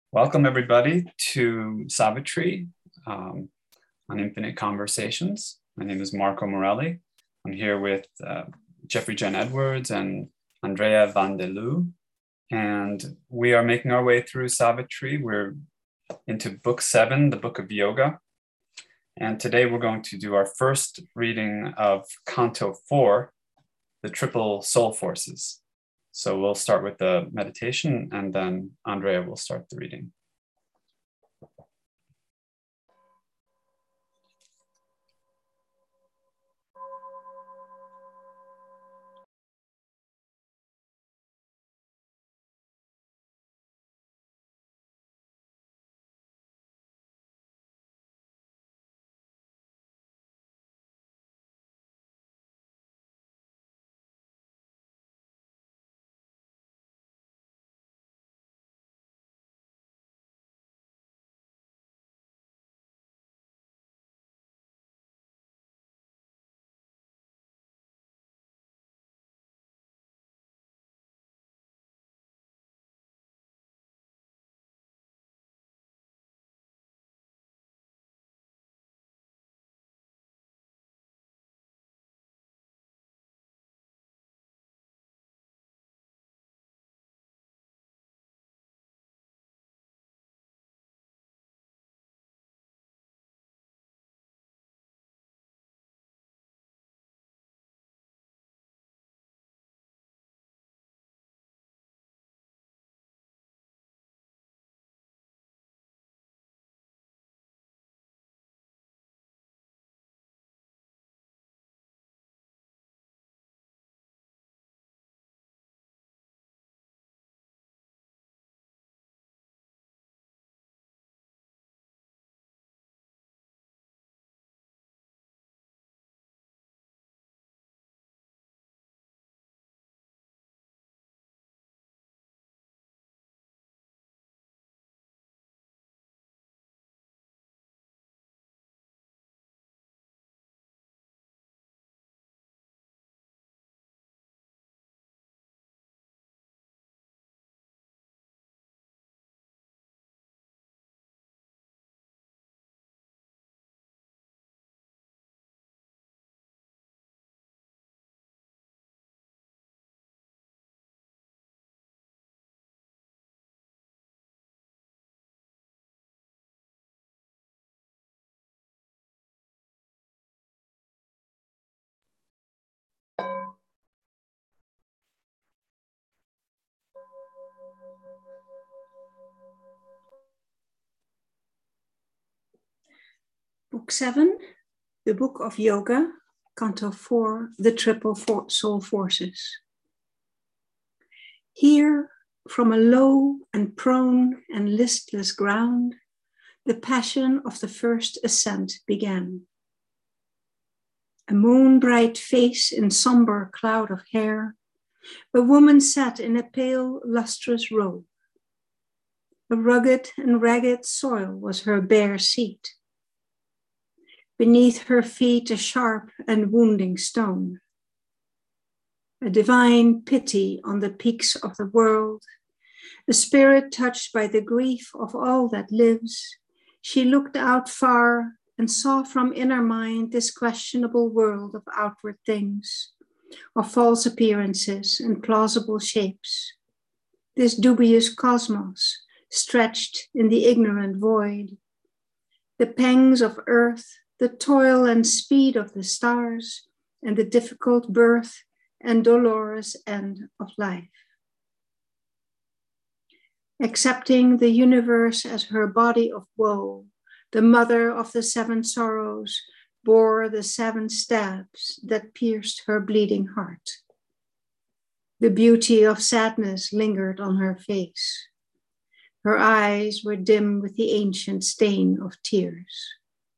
Welcome everybody to Savitri on Infinite Conversations. My name is Marco Morelli. I'm here with Jeffrey Jen Edwards and Andrea Van de Loo. And we are making our way through Savitri. We're into book 7, the Book of Yoga. And today we're going to do our first reading of Canto 4, the Triple Soul Forces. So we'll start with the meditation and then Andrea will start the reading. Book 7, the Book of Yoga, Canto 4, the Triple Soul Forces. Here, from a low and prone and listless ground, the passion of the first ascent began. A moon-bright face in somber cloud of hair, a woman sat in a pale, lustrous robe. A rugged and ragged soil was her bare seat. Beneath her feet, a sharp and wounding stone. A divine pity on the peaks of the world, a spirit touched by the grief of all that lives, she looked out far and saw from inner mind this questionable world of outward things, of false appearances and plausible shapes, this dubious cosmos stretched in the ignorant void, the pangs of earth, the toil and speed of the stars, and the difficult birth and dolorous end of life. Accepting the universe as her body of woe, the mother of the 7 sorrows bore the 7 stabs that pierced her bleeding heart. The beauty of sadness lingered on her face. Her eyes were dim with the ancient stain of tears.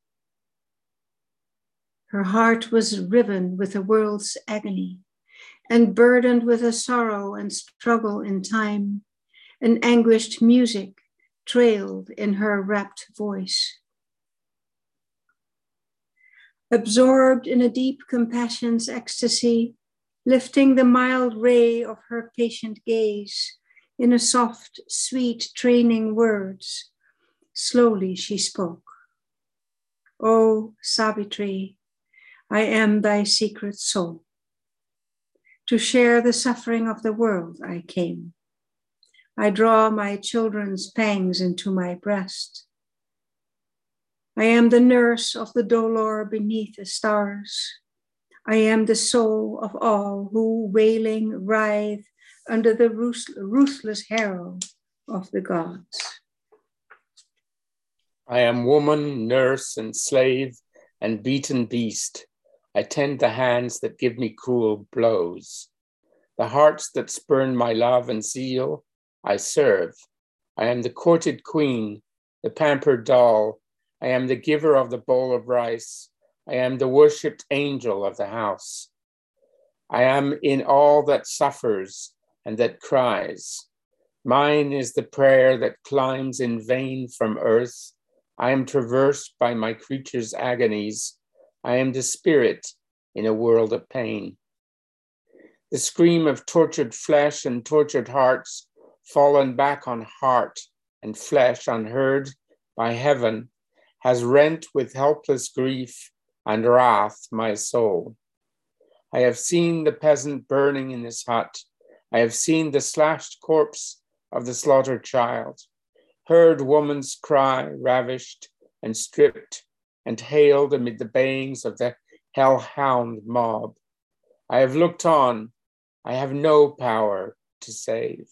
Her heart was riven with the world's agony and burdened with a sorrow and struggle in time. An anguished music trailed in her rapt voice. Absorbed in a deep compassion's ecstasy, lifting the mild ray of her patient gaze, In a soft, sweet training words, slowly she spoke. O Savitri, I am thy secret soul. To share the suffering of the world I came. I draw my children's pangs into my breast. I am the nurse of the dolor beneath the stars. I am the soul of all who, wailing, writhe under the ruthless harrow of the gods. I am woman, nurse, and slave, and beaten beast. I tend the hands that give me cruel blows. The hearts that spurn my love and zeal, I serve. I am the courted queen, the pampered doll. I am the giver of the bowl of rice. I am the worshipped angel of the house. I am in all that suffers and that cries. Mine is the prayer that climbs in vain from earth. I am traversed by my creature's agonies. I am the spirit in a world of pain. The scream of tortured flesh and tortured hearts, fallen back on heart and flesh unheard by heaven, has rent with helpless grief and wrath my soul. I have seen the peasant burning in his hut. I have seen the slashed corpse of the slaughtered child, heard woman's cry ravished and stripped and hailed amid the bayings of the hellhound mob. I have looked on. I have no power to save.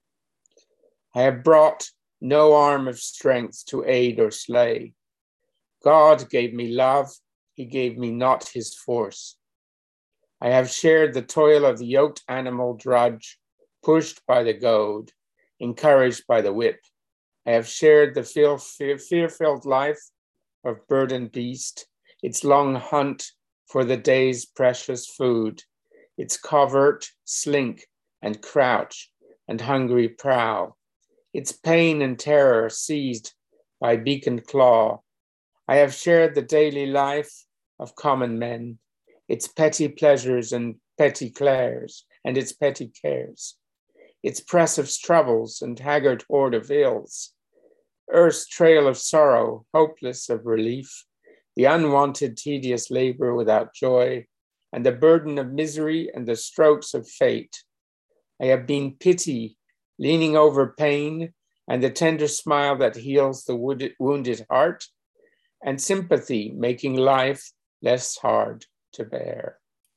I have brought no arm of strength to aid or slay. God gave me love. He gave me not his force. I have shared the toil of the yoked animal drudge, pushed by the goad, encouraged by the whip. I have shared the fear-filled life of burdened beast, its long hunt for the day's precious food, its covert slink and crouch and hungry prowl, its pain and terror seized by beaconed claw. I have shared the daily life of common men, its petty pleasures and petty cares, and its petty cares, its press of troubles and haggard hoard of ills, earth's trail of sorrow, hopeless of relief, the unwanted tedious labor without joy, and the burden of misery and the strokes of fate. I have been pity, leaning over pain, and the tender smile that heals the wounded heart, and sympathy, making life less hard to bear.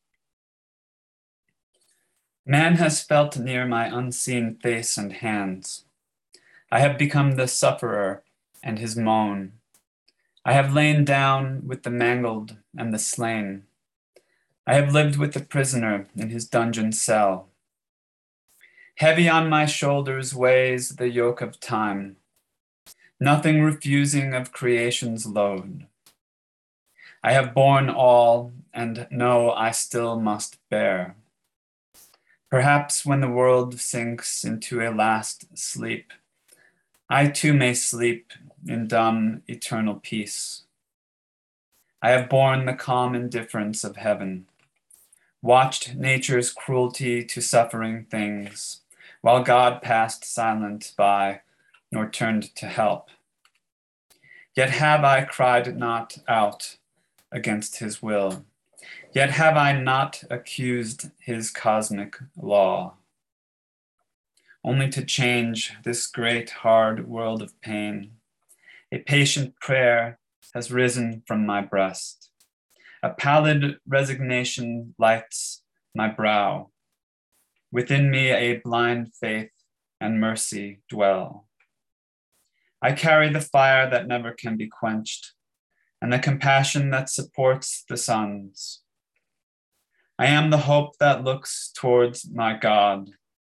Man has felt near my unseen face and hands. I have become the sufferer and his moan. I have lain down with the mangled and the slain. I have lived with the prisoner in his dungeon cell. Heavy on my shoulders weighs the yoke of time, nothing refusing of creation's load. I have borne all and know I still must bear. Perhaps when the world sinks into a last sleep, I too may sleep in dumb, eternal peace. I have borne the calm indifference of heaven, watched nature's cruelty to suffering things, while God passed silent by, nor turned to help. Yet have I cried not out against his will, yet have I not accused his cosmic law. Only to change this great hard world of pain, a patient prayer has risen from my breast. A pallid resignation lights my brow. Within me a blind faith and mercy dwell. I carry the fire that never can be quenched, and the compassion that supports the suns. I am the hope that looks towards my God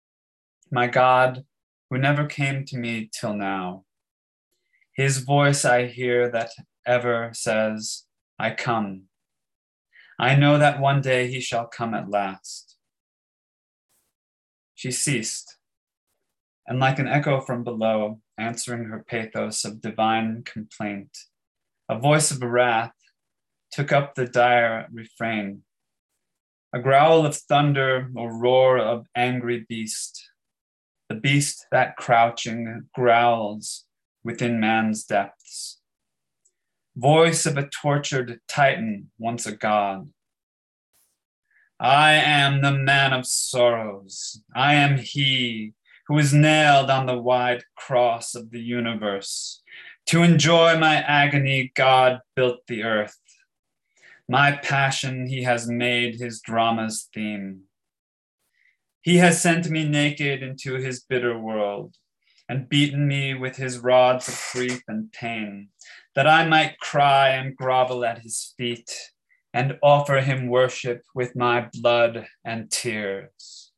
who never came to me till now. His voice I hear that ever says, I come. I know that one day he shall come at last. She ceased, and like an echo from below, answering her pathos of divine complaint, a voice of wrath took up the dire refrain, a growl of thunder or roar of angry beast. the beast that crouching growls within man's depths. Voice of a tortured titan, once a god. I am the man of sorrows. I am he who is nailed on the wide cross of the universe. To enjoy my agony, God built the earth. My passion he has made his drama's theme. He has sent me naked into his bitter world and beaten me with his rods of grief and pain, that I might cry and grovel at his feet and offer him worship with my blood and tears.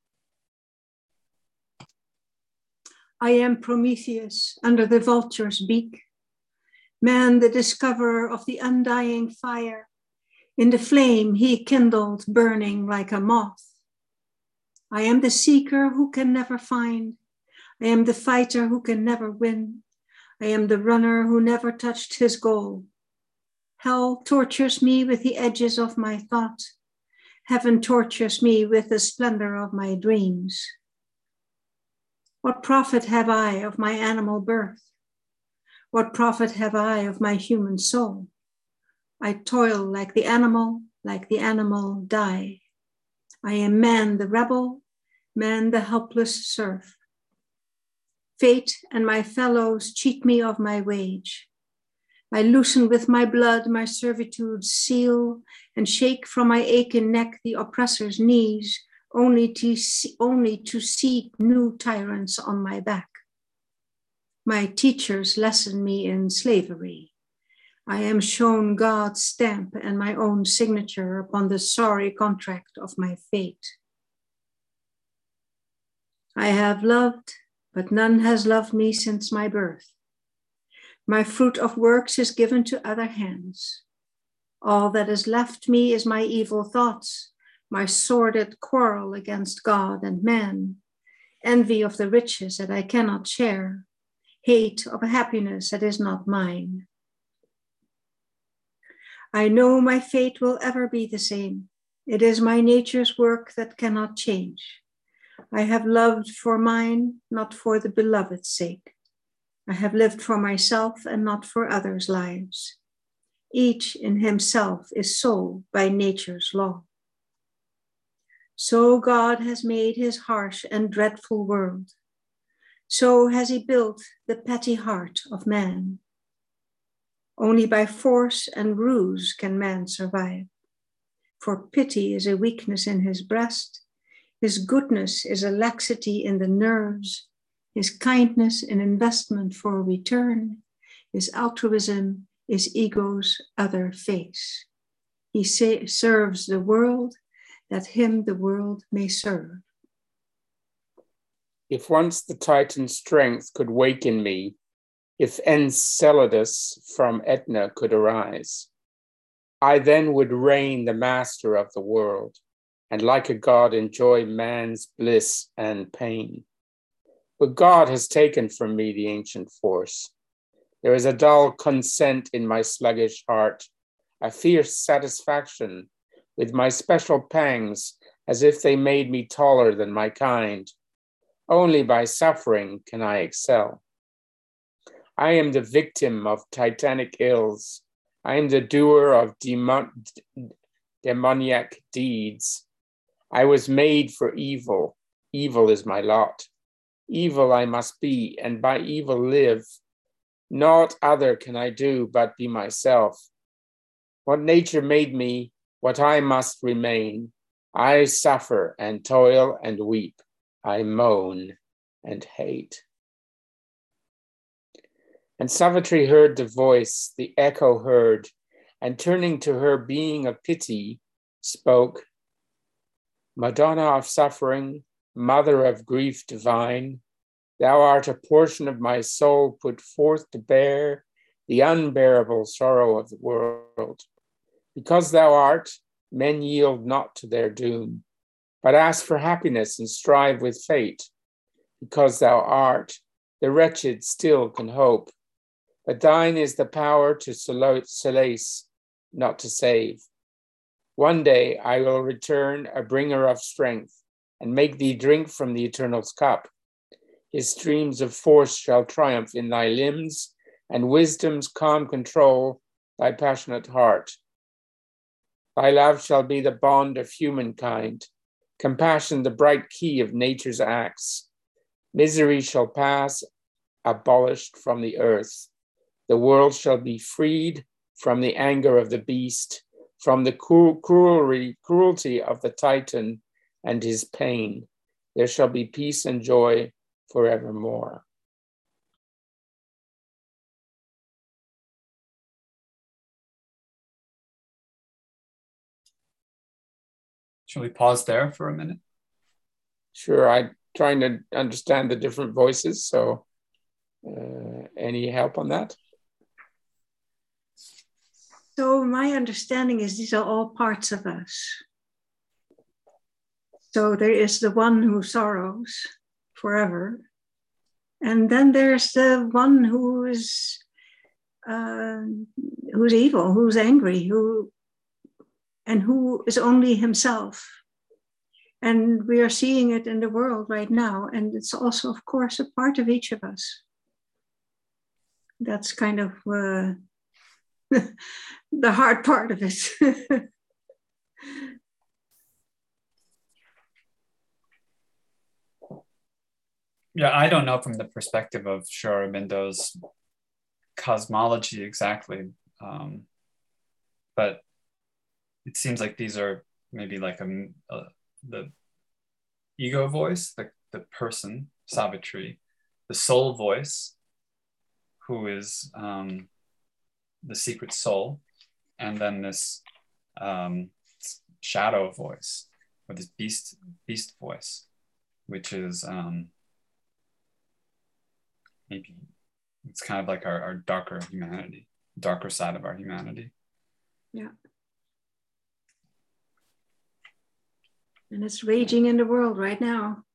I am Prometheus under the vulture's beak, man the discoverer of the undying fire, in the flame he kindled burning like a moth. I am the seeker who can never find. I am the fighter who can never win. I am the runner who never touched his goal. Hell tortures me with the edges of my thought. Heaven tortures me with the splendor of my dreams. What profit have I of my animal birth? What profit have I of my human soul? I toil like the animal die. I am man the rebel, man the helpless serf. Fate and my fellows cheat me of my wage. I loosen with my blood my servitude's seal and shake from my aching neck the oppressor's knees, only to seek new tyrants on my back. My teachers lesson me in slavery. I am shown God's stamp and my own signature upon the sorry contract of my fate. I have loved, but none has loved me since my birth. My fruit of works is given to other hands. All that is left me is my evil thoughts, my sordid quarrel against God and man, envy of the riches that I cannot share, hate of a happiness that is not mine. I know my fate will ever be the same. It is my nature's work that cannot change. I have loved for mine, not for the beloved's sake. I have lived for myself and not for others' lives. Each in himself is soul by nature's law. So God has made his harsh and dreadful world. So has he built the petty heart of man. Only by force and ruse can man survive. For pity is a weakness in his breast. His goodness is a laxity in the nerves. His kindness an investment for return. His altruism is ego's other face. He serves the world, that him the world may serve. If once the Titan's strength could waken me, if Enceladus from Etna could arise, I then would reign the master of the world, and like a god enjoy man's bliss and pain. But God has taken from me the ancient force. There is a dull consent in my sluggish heart, a fierce satisfaction with my special pangs, as if they made me taller than my kind. Only by suffering can I excel. I am the victim of titanic ills. I am the doer of demoniac deeds. I was made for evil. Evil is my lot. Evil I must be, and by evil live. Naught other can I do but be myself. What nature made me, what I must remain. I suffer and toil and weep. I moan and hate. And Savitri heard the voice, the echo heard, and turning to her being of pity, spoke, Madonna of suffering, mother of grief divine, thou art a portion of my soul put forth to bear the unbearable sorrow of the world. Because thou art, men yield not to their doom, but ask for happiness and strive with fate. Because thou art, the wretched still can hope, but thine is the power to solace, not to save. One day I will return a bringer of strength and make thee drink from the Eternal's cup. His streams of force shall triumph in thy limbs, and wisdom's calm control thy passionate heart. Thy love shall be the bond of humankind, compassion the bright key of nature's acts. Misery shall pass, abolished from the earth. The world shall be freed from the anger of the beast, from the cruelty of the Titan and his pain. There shall be peace and joy forevermore. Shall we pause there for a minute? Sure, I'm trying to understand the different voices, so any help on that? So my understanding is these are all parts of us. So there is the one who sorrows forever. And then there's the one who is who's evil, who's angry, who is only himself. And we are seeing it in the world right now. And it's also, of course, a part of each of us. That's kind of the hard part of it. Yeah, I don't know from the perspective of Sri Aurobindo's cosmology exactly, but it seems like these are maybe like the ego voice, the person, Savitri, the soul voice, who is the secret soul, and then this shadow voice, or this beast voice, which is maybe it's kind of like our darker humanity, darker side of our humanity. Yeah. And it's raging in the world right now.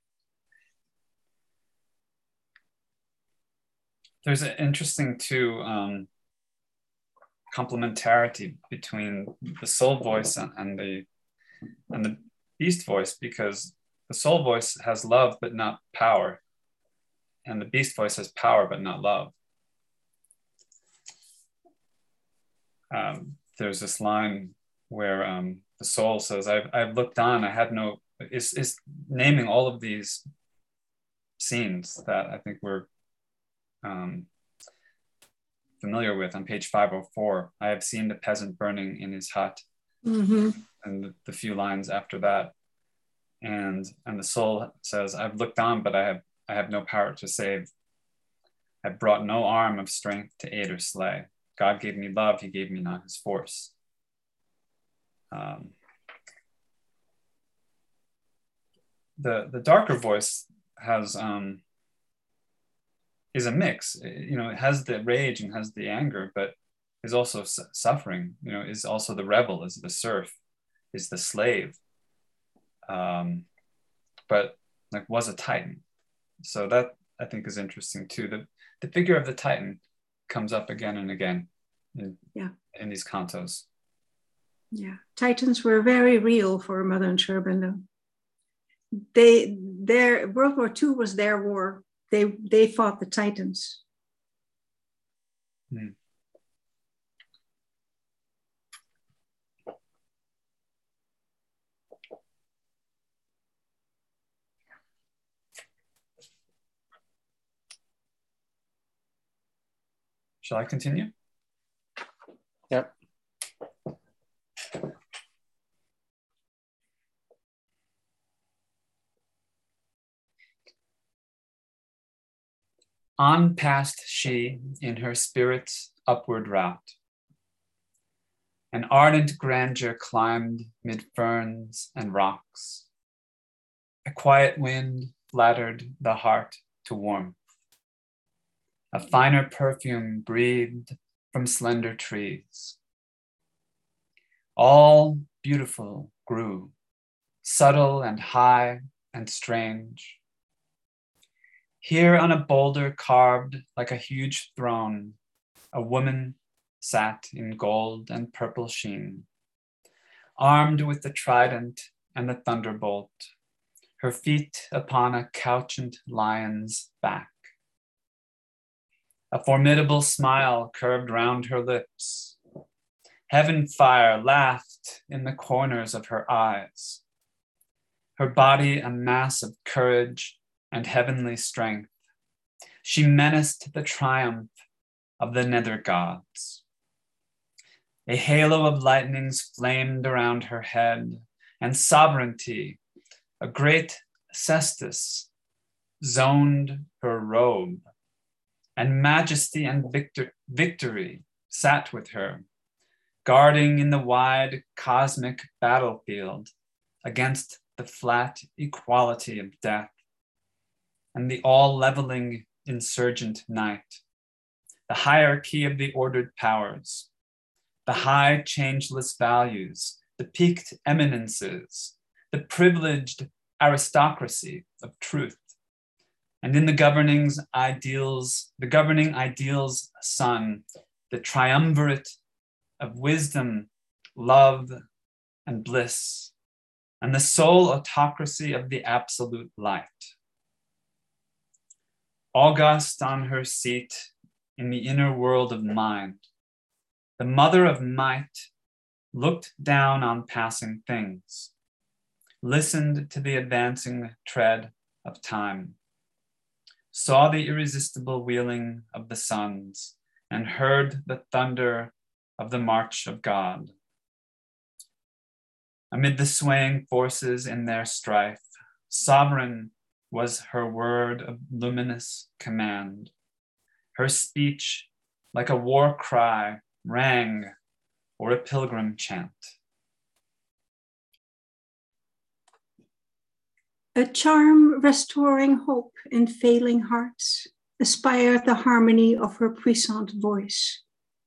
There's an interesting too complementarity between the soul voice and the beast voice, because the soul voice has love but not power, and the beast voice has power but not love. There's this line where the soul says, I've looked on, I had no, is naming all of these scenes that I think we're familiar with on page 504. I have seen the peasant burning in his hut, and the few lines after that. And the soul says, I've looked on, but I have no power to save. I brought no arm of strength to aid or slay. God gave me love, he gave me not his force. The darker voice has is a mix. It has the rage and has the anger, but is also suffering. Is also the rebel, is the serf, is the slave, but like was a Titan. So that I think is interesting too. The figure of the Titan comes up again and again in these cantos. Yeah, Titans were very real for Mother and Sri Aurobindo. Their World War II was their war. They fought the Titans. Shall I continue? Yep. On passed she in her spirit's upward route. An ardent grandeur climbed mid ferns and rocks. A quiet wind flattered the heart to warmth. A finer perfume breathed from slender trees. All beautiful grew, subtle and high and strange. Here on a boulder carved like a huge throne, a woman sat in gold and purple sheen, armed with the trident and the thunderbolt, her feet upon a couchant lion's back. A formidable smile curved round her lips. Heaven fire laughed in the corners of her eyes. Her body a mass of courage and heavenly strength. She menaced the triumph of the nether gods. A halo of lightnings flamed around her head, and sovereignty, a great cestus, zoned her robe, and majesty and victory sat with her, guarding in the wide cosmic battlefield against the flat equality of death and the all-leveling insurgent night, the hierarchy of the ordered powers, the high changeless values, the peaked eminences, the privileged aristocracy of truth, and in the governing ideals sun, the triumvirate of wisdom, love, and bliss, and the sole autocracy of the absolute light. August on her seat in the inner world of mind, the mother of might looked down on passing things, listened to the advancing tread of time, saw the irresistible wheeling of the suns, and heard the thunder of the march of God. Amid the swaying forces in their strife, sovereign was her word of luminous command. Her speech, like a war cry, rang, or a pilgrim chant. A charm restoring hope in failing hearts aspired the harmony of her puissant voice.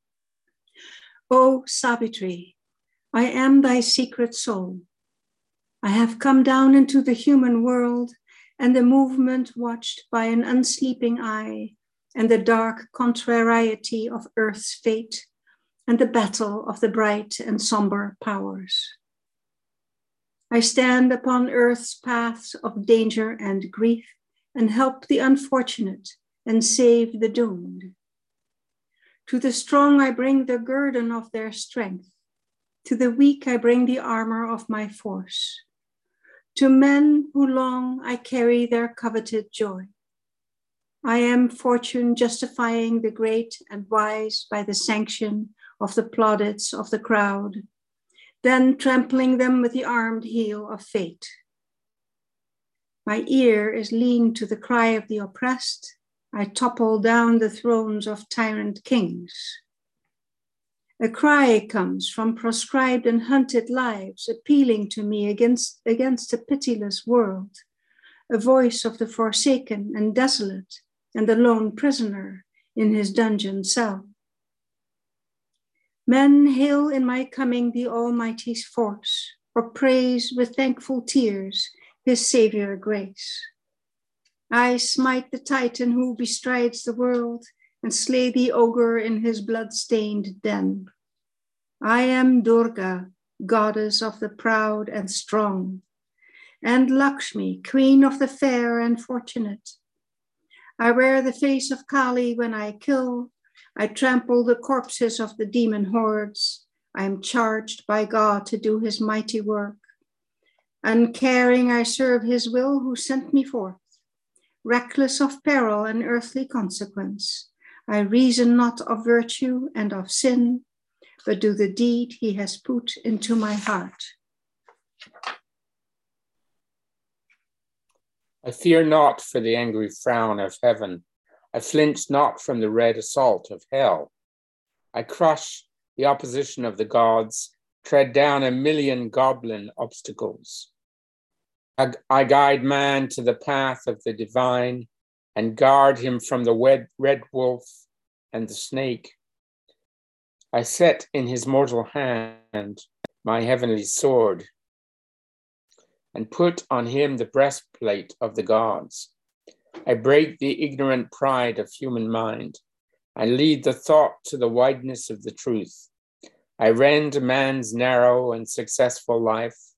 O Savitri, I am thy secret soul. I have come down into the human world and the movement watched by an unsleeping eye and the dark contrariety of earth's fate and the battle of the bright and somber powers. I stand upon earth's paths of danger and grief and help the unfortunate and save the doomed. To the strong I bring the guerdon of their strength. To the weak I bring the armor of my force. To men who long I carry their coveted joy. I am fortune justifying the great and wise by the sanction of the plaudits of the crowd, then trampling them with the armed heel of fate. My ear is lean to the cry of the oppressed. I topple down the thrones of tyrant kings. A cry comes from proscribed and hunted lives, appealing to me against a pitiless world, a voice of the forsaken and desolate and the lone prisoner in his dungeon cell. Men hail in my coming the Almighty's force, or praise with thankful tears his savior grace. I smite the Titan who bestrides the world and slay the ogre in his blood-stained den. I am Durga, goddess of the proud and strong, and Lakshmi, queen of the fair and fortunate. I wear the face of Kali when I kill. I trample the corpses of the demon hordes. I am charged by God to do his mighty work. Uncaring, I serve his will who sent me forth. Reckless of peril and earthly consequence, I reason not of virtue and of sin, but do the deed he has put into my heart. I fear not for the angry frown of heaven. I flinch not from the red assault of hell. I crush the opposition of the gods, tread down 1,000,000 goblin obstacles. I guide man to the path of the divine and guard him from the red wolf and the snake. I set in his mortal hand my heavenly sword and put on him the breastplate of the gods. I break the ignorant pride of human mind. I lead the thought to the wideness of the truth. I rend man's narrow and successful life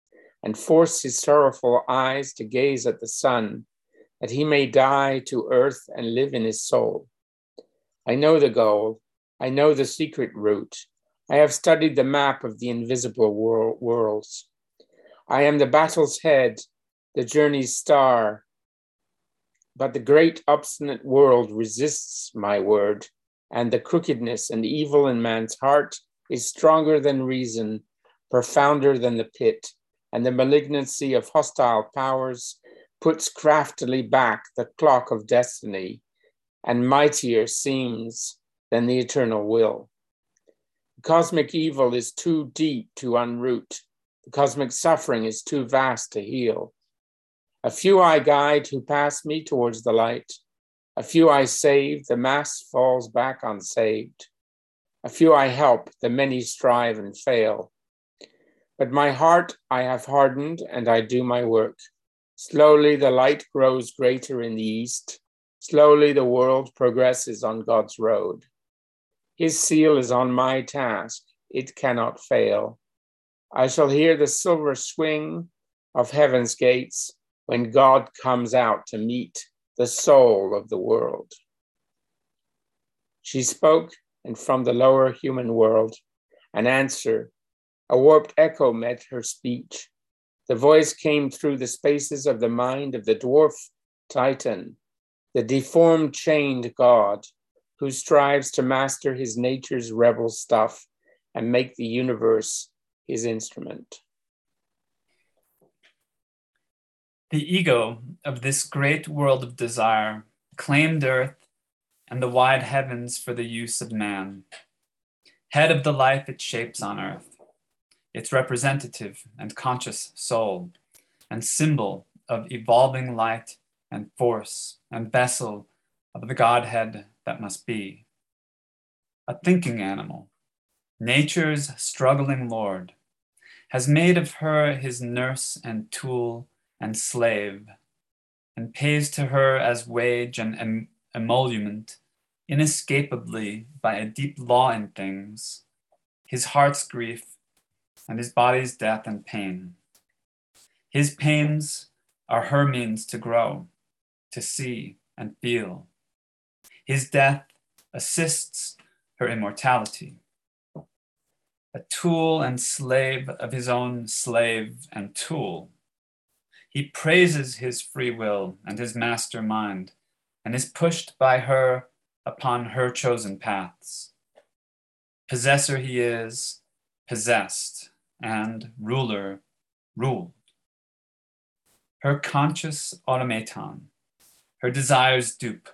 and force his sorrowful eyes to gaze at the sun, that he may die to earth and live in his soul. I know the goal. I know the secret route. I have studied the map of the invisible worlds. I am the battle's head, the journey's star. But the great obstinate world resists my word, and the crookedness and evil in man's heart is stronger than reason, profounder than the pit, and the malignancy of hostile powers puts craftily back the clock of destiny, and mightier seems than the eternal will. The cosmic evil is too deep to unroot. The cosmic suffering is too vast to heal. A few I guide who pass me towards the light. A few I save, the mass falls back unsaved. A few I help, the many strive and fail. But my heart I have hardened, and I do my work. Slowly the light grows greater in the east. Slowly the world progresses on God's road. His seal is on my task. It cannot fail. I shall hear the silver swing of heaven's gates when God comes out to meet the soul of the world. She spoke, and from the lower human world, an answer, a warped echo met her speech. The voice came through the spaces of the mind of the dwarf Titan, the deformed chained God who strives to master his nature's rebel stuff and make the universe his instrument. The ego of this great world of desire claimed earth and the wide heavens for the use of man. Head of the life it shapes on earth, its representative and conscious soul, and symbol of evolving light and force and vessel of the Godhead that must be. A thinking animal, nature's struggling lord, has made of her his nurse and tool and slave, and pays to her as wage and emolument, inescapably by a deep law in things, his heart's grief and his body's death and pain. His pains are her means to grow, to see and feel. His death assists her immortality. A tool and slave of his own slave and tool, he praises his free will and his master mind, and is pushed by her upon her chosen paths. Possessor he is, possessed, and ruler, ruled. Her conscious automaton, her desires dupe.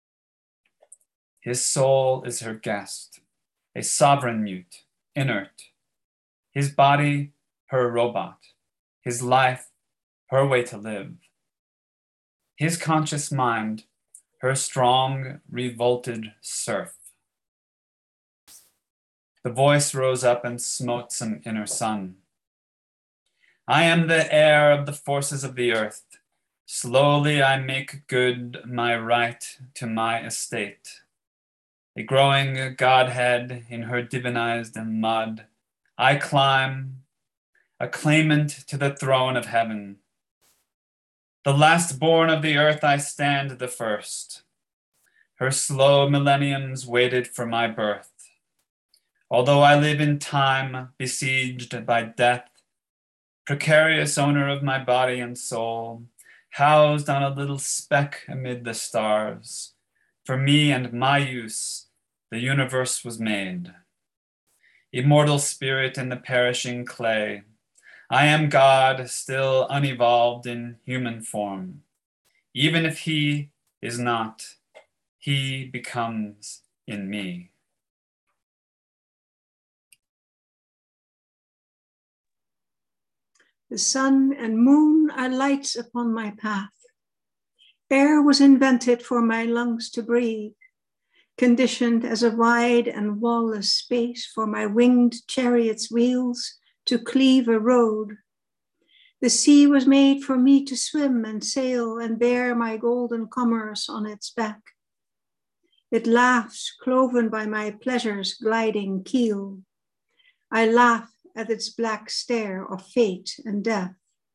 His soul is her guest, a sovereign mute, inert. His body, her robot, his life, her way to live. His conscious mind, her strong, revolted serf. The voice rose up and smote some inner sun. I am the heir of the forces of the earth. Slowly I make good my right to my estate. A growing Godhead in her divinized mud, I climb, a claimant to the throne of heaven. The last born of the earth I stand the first. Her slow millenniums waited for my birth. Although I live in time, besieged by death, precarious owner of my body and soul, housed on a little speck amid the stars, for me and my use, the universe was made. Immortal spirit in the perishing clay, I am God, still unevolved in human form. Even if he is not, he becomes in me. The sun and moon are lights upon my path. Air was invented for my lungs to breathe, conditioned as a wide and wall-less space for my winged chariot's wheels to cleave a road. The sea was made for me to swim and sail and bear my golden commerce on its back. It laughs, cloven by my pleasure's gliding keel. I laugh at its black stare of fate and death.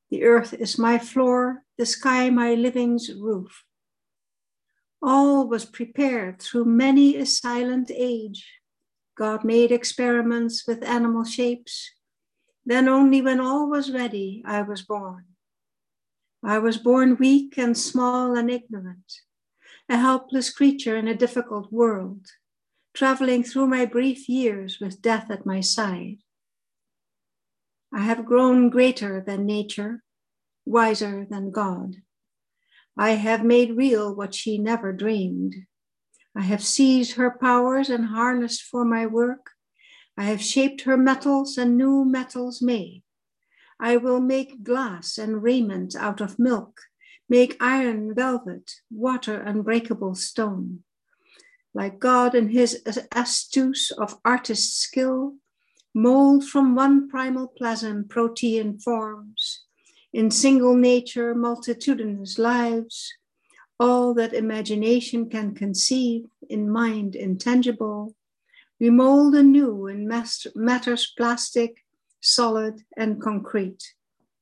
The earth is my floor, the sky my living's roof. All was prepared through many a silent age. God made experiments with animal shapes. Then only when all was ready, I was born. I was born weak and small and ignorant, a helpless creature in a difficult world, traveling through my brief years with death at my side. I have grown greater than nature, wiser than God. I have made real what she never dreamed. I have seized her powers and harnessed for my work. I have shaped her metals and new metals made. I will make glass and raiment out of milk, make iron velvet, water unbreakable stone. Like God in his astuce of artist skill, mold from one primal plasm protean forms, in single nature multitudinous lives, all that imagination can conceive in mind intangible, we mold anew in matters plastic, solid, and concrete.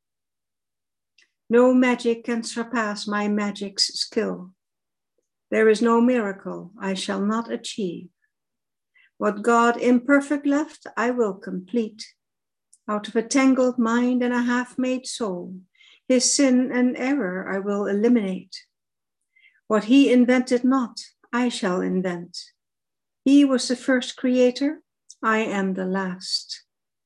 No magic can surpass my magic's skill. There is no miracle I shall not achieve. What God imperfect left, I will complete. Out of a tangled mind and a half-made soul, his sin and error I will eliminate. What he invented not, I shall invent. He was the first creator, I am the last.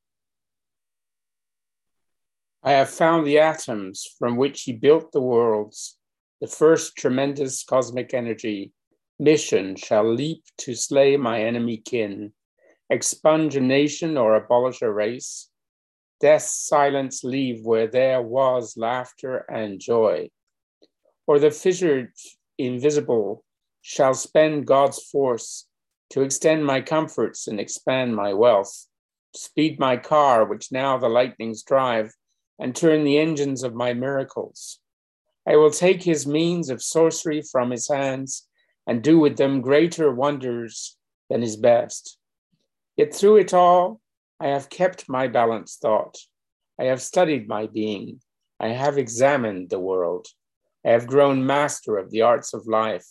I have found the atoms from which he built the worlds. The first tremendous cosmic energy mission shall leap to slay my enemy kin, expunge a nation or abolish a race, death's silence leave where there was laughter and joy. Or the fissured invisible shall spend God's force to extend my comforts and expand my wealth, speed my car, which now the lightnings drive, and turn the engines of my miracles. I will take his means of sorcery from his hands and do with them greater wonders than his best. Yet through it all, I have kept my balanced thought. I have studied my being. I have examined the world. I have grown master of the arts of life.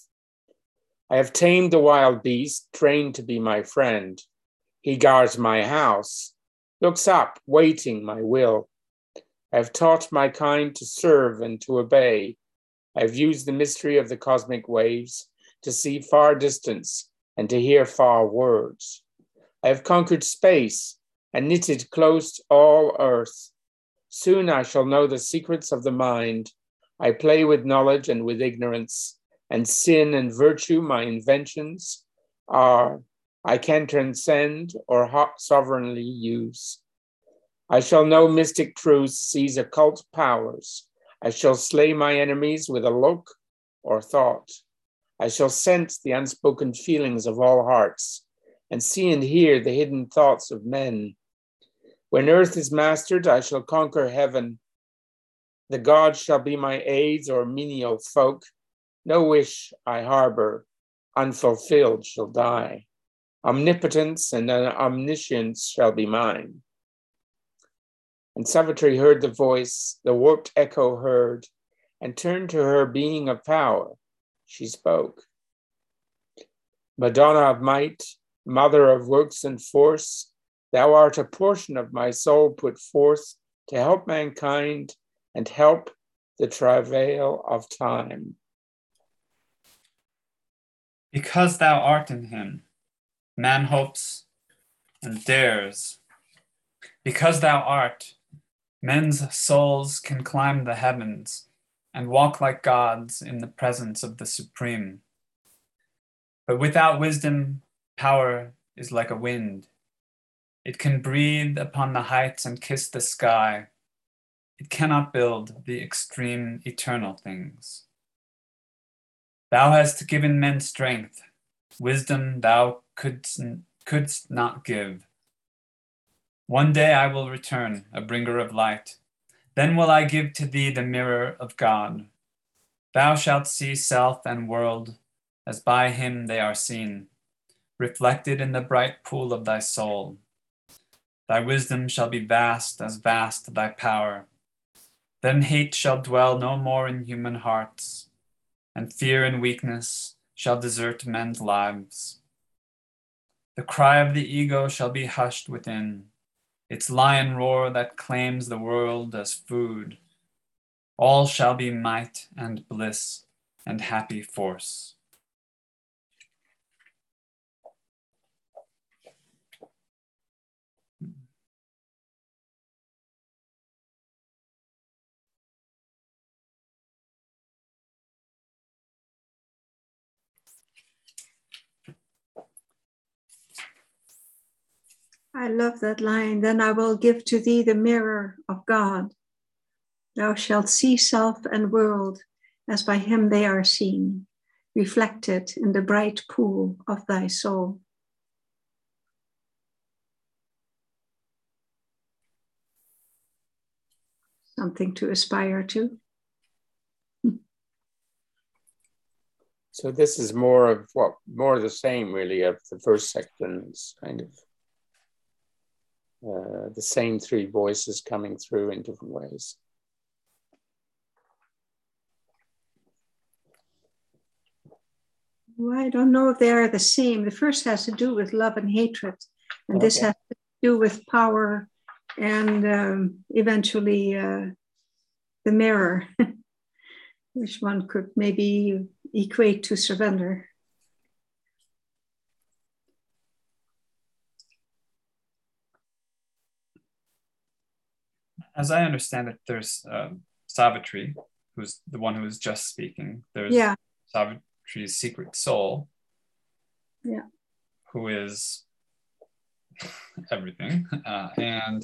I have tamed the wild beast, trained to be my friend. He guards my house, looks up, waiting my will. I have taught my kind to serve and to obey. I have used the mystery of the cosmic waves to see far distance and to hear far words. I have conquered space and knitted close all earth. Soon I shall know the secrets of the mind. I play with knowledge and with ignorance, and sin and virtue my inventions are. I can transcend or sovereignly use. I shall know mystic truths, seize occult powers. I shall slay my enemies with a look or thought. I shall sense the unspoken feelings of all hearts and see and hear the hidden thoughts of men. When earth is mastered, I shall conquer heaven. The gods shall be my aides or menial folk. No wish I harbor, unfulfilled shall die. Omnipotence and omniscience shall be mine. And Savitri heard the voice, the warped echo heard, and turned to her being of power. She spoke. Madonna of might, mother of works and force, thou art a portion of my soul put forth to help mankind and help the travail of time. Because thou art in him, man hopes and dares. Because thou art, men's souls can climb the heavens and walk like gods in the presence of the Supreme. But without wisdom, power is like a wind. It can breathe upon the heights and kiss the sky. It cannot build the extreme eternal things. Thou hast given men strength. Wisdom thou couldst not give. One day I will return, a bringer of light. Then will I give to thee the mirror of God. Thou shalt see self and world as by him they are seen, reflected in the bright pool of thy soul. Thy wisdom shall be vast as vast thy power. Then hate shall dwell no more in human hearts, and fear and weakness shall desert men's lives. The cry of the ego shall be hushed within, its lion roar that claims the world as food. All shall be might and bliss and happy force. I love that line. Then I will give to thee the mirror of God. Thou shalt see self and world as by him they are seen, reflected in the bright pool of thy soul. Something to aspire to. So this is more the same really of the first section. It's kind of the same three voices coming through in different ways. Well, I don't know if they are the same. The first has to do with love and hatred, and this has to do with power and eventually the mirror, which one could maybe equate to surrender. As I understand it, there's Savitri, who's the one who was just speaking. There's Savitri's secret soul, who is everything, and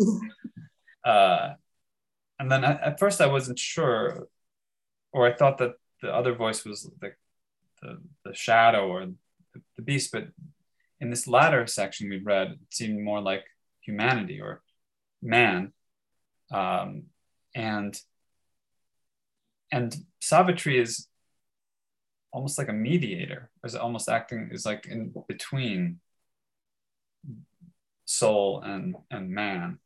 then at first I wasn't sure, or I thought that the other voice was the shadow or the beast, but in this latter section we read, it seemed more like humanity or man. And Savitri is almost like a mediator, is almost acting, is like in between soul and man.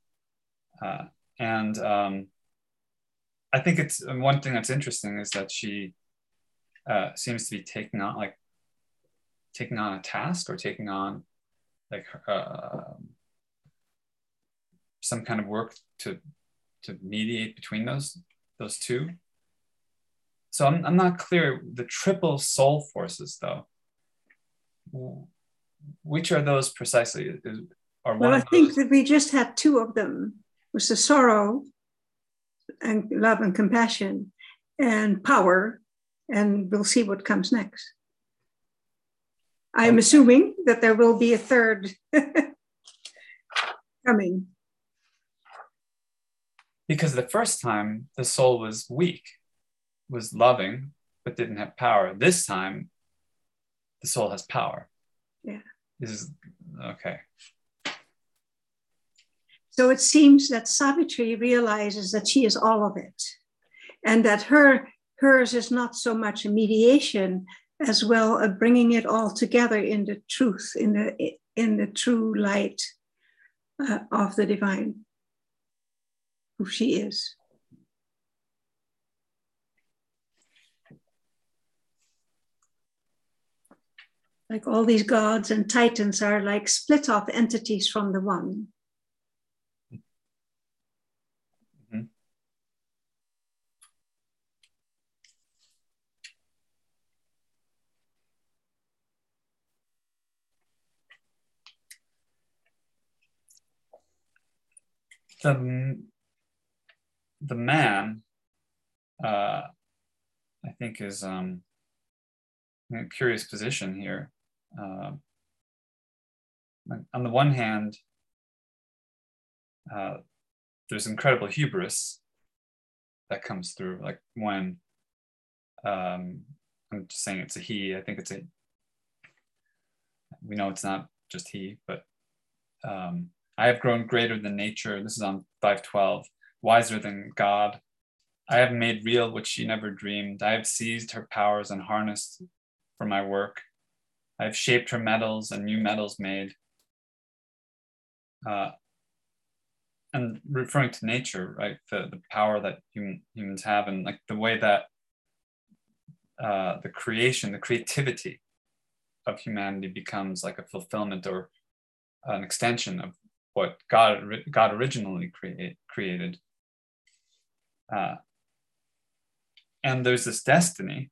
I think it's one thing that's interesting is that she seems to be taking on a task or taking on like some kind of work to mediate between those two. So I'm not clear. The triple soul forces, though, which are those precisely? Well, I think that we just had two of them. It was the sorrow and love and compassion and power, and we'll see what comes next. I'm assuming that there will be a third coming. Because the first time the soul was weak, was loving, but didn't have power. This time, the soul has power. Yeah. This is, okay. So it seems that Savitri realizes that she is all of it, and that hers is not so much a mediation as well as bringing it all together in the truth, in the true light of the divine, who she is. Like all these gods and titans are like split off entities from the one. Mm-hmm. The man, I think, is in a curious position here. On the one hand, there's incredible hubris that comes through, like when I'm just saying it's a he. I think we know it's not just he, but I have grown greater than nature. This is on 512. Wiser than God. I have made real what she never dreamed. I have seized her powers and harnessed for my work. I have shaped her metals and new metals made. and referring to nature, right? The power that humans have, and like the way that the creativity of humanity becomes like a fulfillment or an extension of what God originally created. And there's this destiny.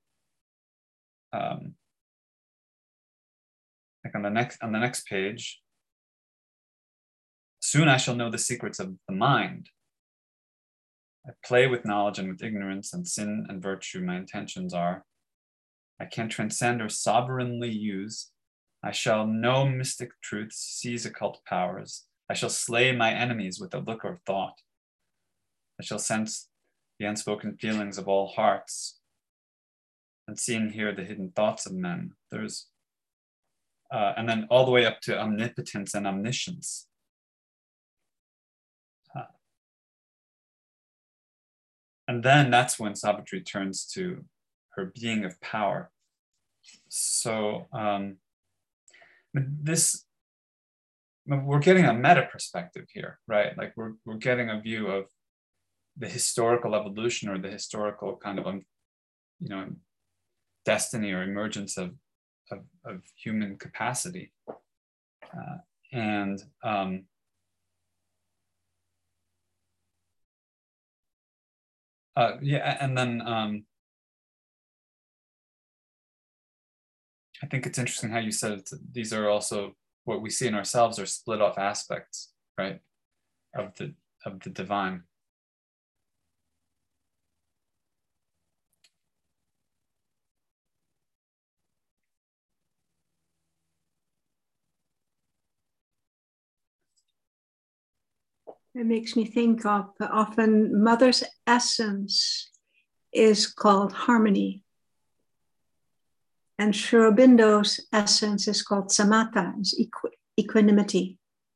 Like on the next page, soon I shall know the secrets of the mind. I play with knowledge and with ignorance, and sin and virtue my intentions are. I can transcend or sovereignly use. I shall know mystic truths, seize occult powers. I shall slay my enemies with a look or thought. I shall sense the unspoken feelings of all hearts, and see and hear the hidden thoughts of men. There's and then all the way up to omnipotence and omniscience. And then that's when Savitri turns to her being of power. So we're getting a meta perspective here, right? Like we're getting a view of the historical evolution or the historical kind of, destiny or emergence of human capacity. And then I think it's interesting how you said these are also what we see in ourselves are split off aspects, right, of the divine. It makes me think of often Mother's essence is called harmony. And Sri Aurobindo's essence is called samatha, is equanimity.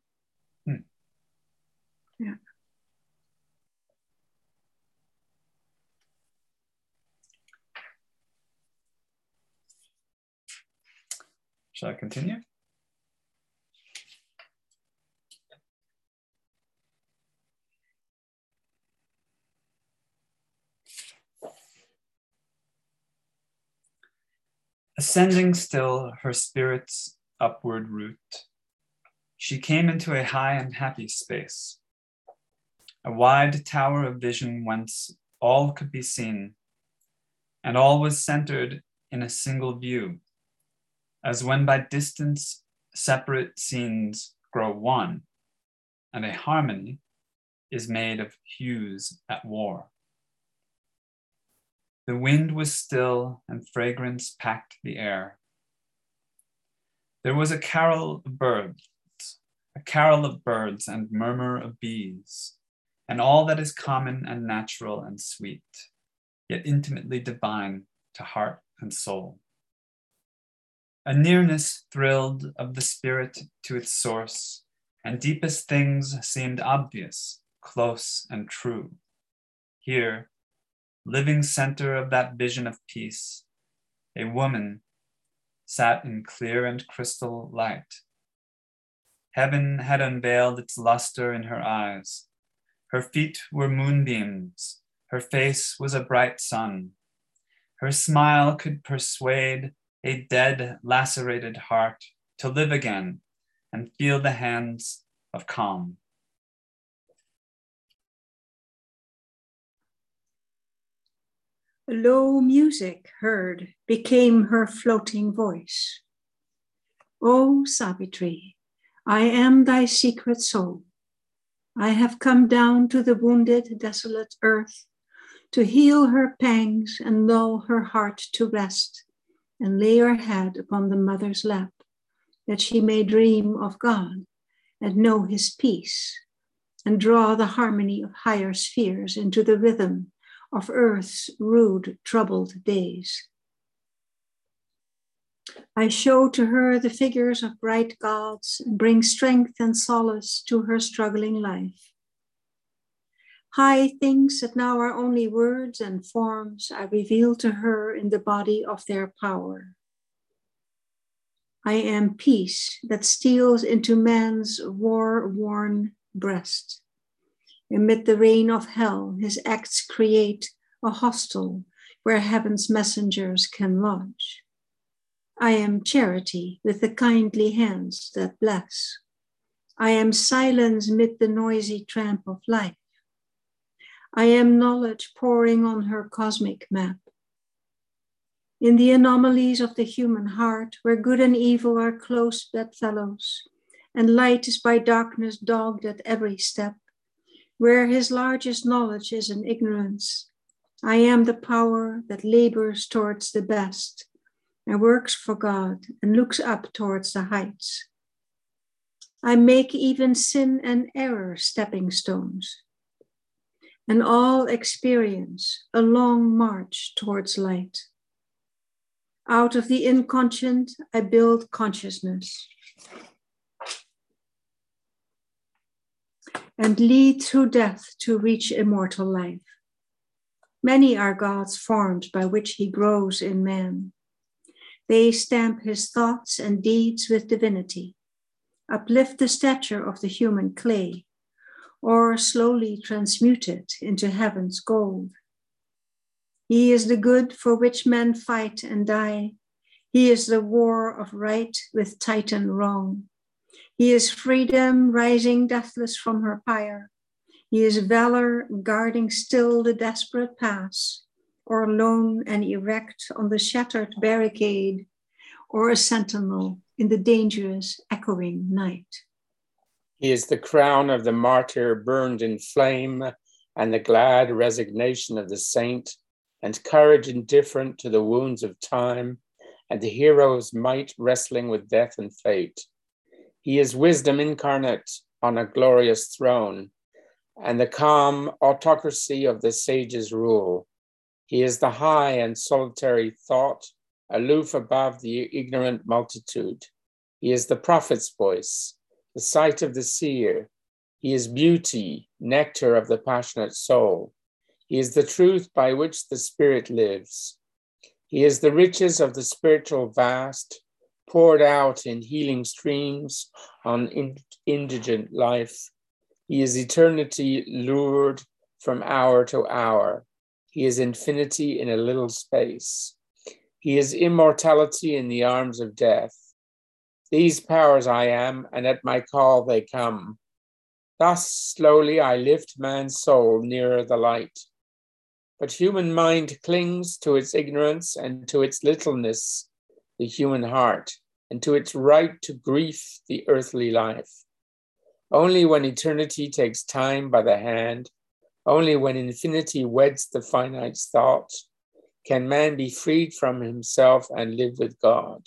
Yeah. Shall I continue? Ascending still her spirit's upward route, she came into a high and happy space, a wide tower of vision whence all could be seen, and all was centered in a single view, as when by distance separate scenes grow one, and a harmony is made of hues at war. The wind was still and fragrance packed the air. There was a carol of birds and murmur of bees, and all that is common and natural and sweet, yet intimately divine to heart and soul. A nearness thrilled of the spirit to its source, and deepest things seemed obvious, close and true. Here, living center of that vision of peace, a woman sat in clear and crystal light. Heaven had unveiled its luster in her eyes. Her feet were moonbeams. Her face was a bright sun. Her smile could persuade a dead, lacerated heart to live again and feel the hands of calm. Low music heard became her floating voice. O Savitri, I am thy secret soul. I have come down to the wounded, desolate earth to heal her pangs and lull her heart to rest and lay her head upon the mother's lap, that she may dream of God and know his peace and draw the harmony of higher spheres into the rhythm of earth's rude, troubled days. I show to her the figures of bright gods and bring strength and solace to her struggling life. High things that now are only words and forms I reveal to her in the body of their power. I am peace that steals into man's war-worn breast Amid the rain of hell, his acts create a hostel where heaven's messengers can lodge. I am charity with the kindly hands that bless. I am silence mid the noisy tramp of life. I am knowledge pouring on her cosmic map. In the anomalies of the human heart, where good and evil are close bedfellows, and light is by darkness dogged at every step, where his largest knowledge is in ignorance, I am the power that labors towards the best, and works for God and looks up towards the heights. I make even sin and error stepping stones, and all experience a long march towards light. Out of the inconscient, I build consciousness and lead through death to reach immortal life. Many are God's forms by which he grows in man. They stamp his thoughts and deeds with divinity, uplift the stature of the human clay, or slowly transmute it into heaven's gold. He is the good for which men fight and die. He is the war of right with Titan wrong. He is freedom rising deathless from her pyre. He is valor guarding still the desperate pass, or lone and erect on the shattered barricade, or a sentinel in the dangerous echoing night. He is the crown of the martyr burned in flame, and the glad resignation of the saint, and courage indifferent to the wounds of time, and the hero's might wrestling with death and fate. He is wisdom incarnate on a glorious throne, and the calm autocracy of the sage's rule. He is the high and solitary thought, aloof above the ignorant multitude. He is the prophet's voice, the sight of the seer. He is beauty, nectar of the passionate soul. He is the truth by which the spirit lives. He is the riches of the spiritual vast, poured out in healing streams on indigent life. He is eternity lured from hour to hour. He is infinity in a little space. He is immortality in the arms of death. These powers I am, and at my call they come. Thus slowly I lift man's soul nearer the light. But human mind clings to its ignorance and to its littleness, the human heart, and to its right to grief, the earthly life. Only when eternity takes time by the hand, only when infinity weds the finite's thought, can man be freed from himself and live with God.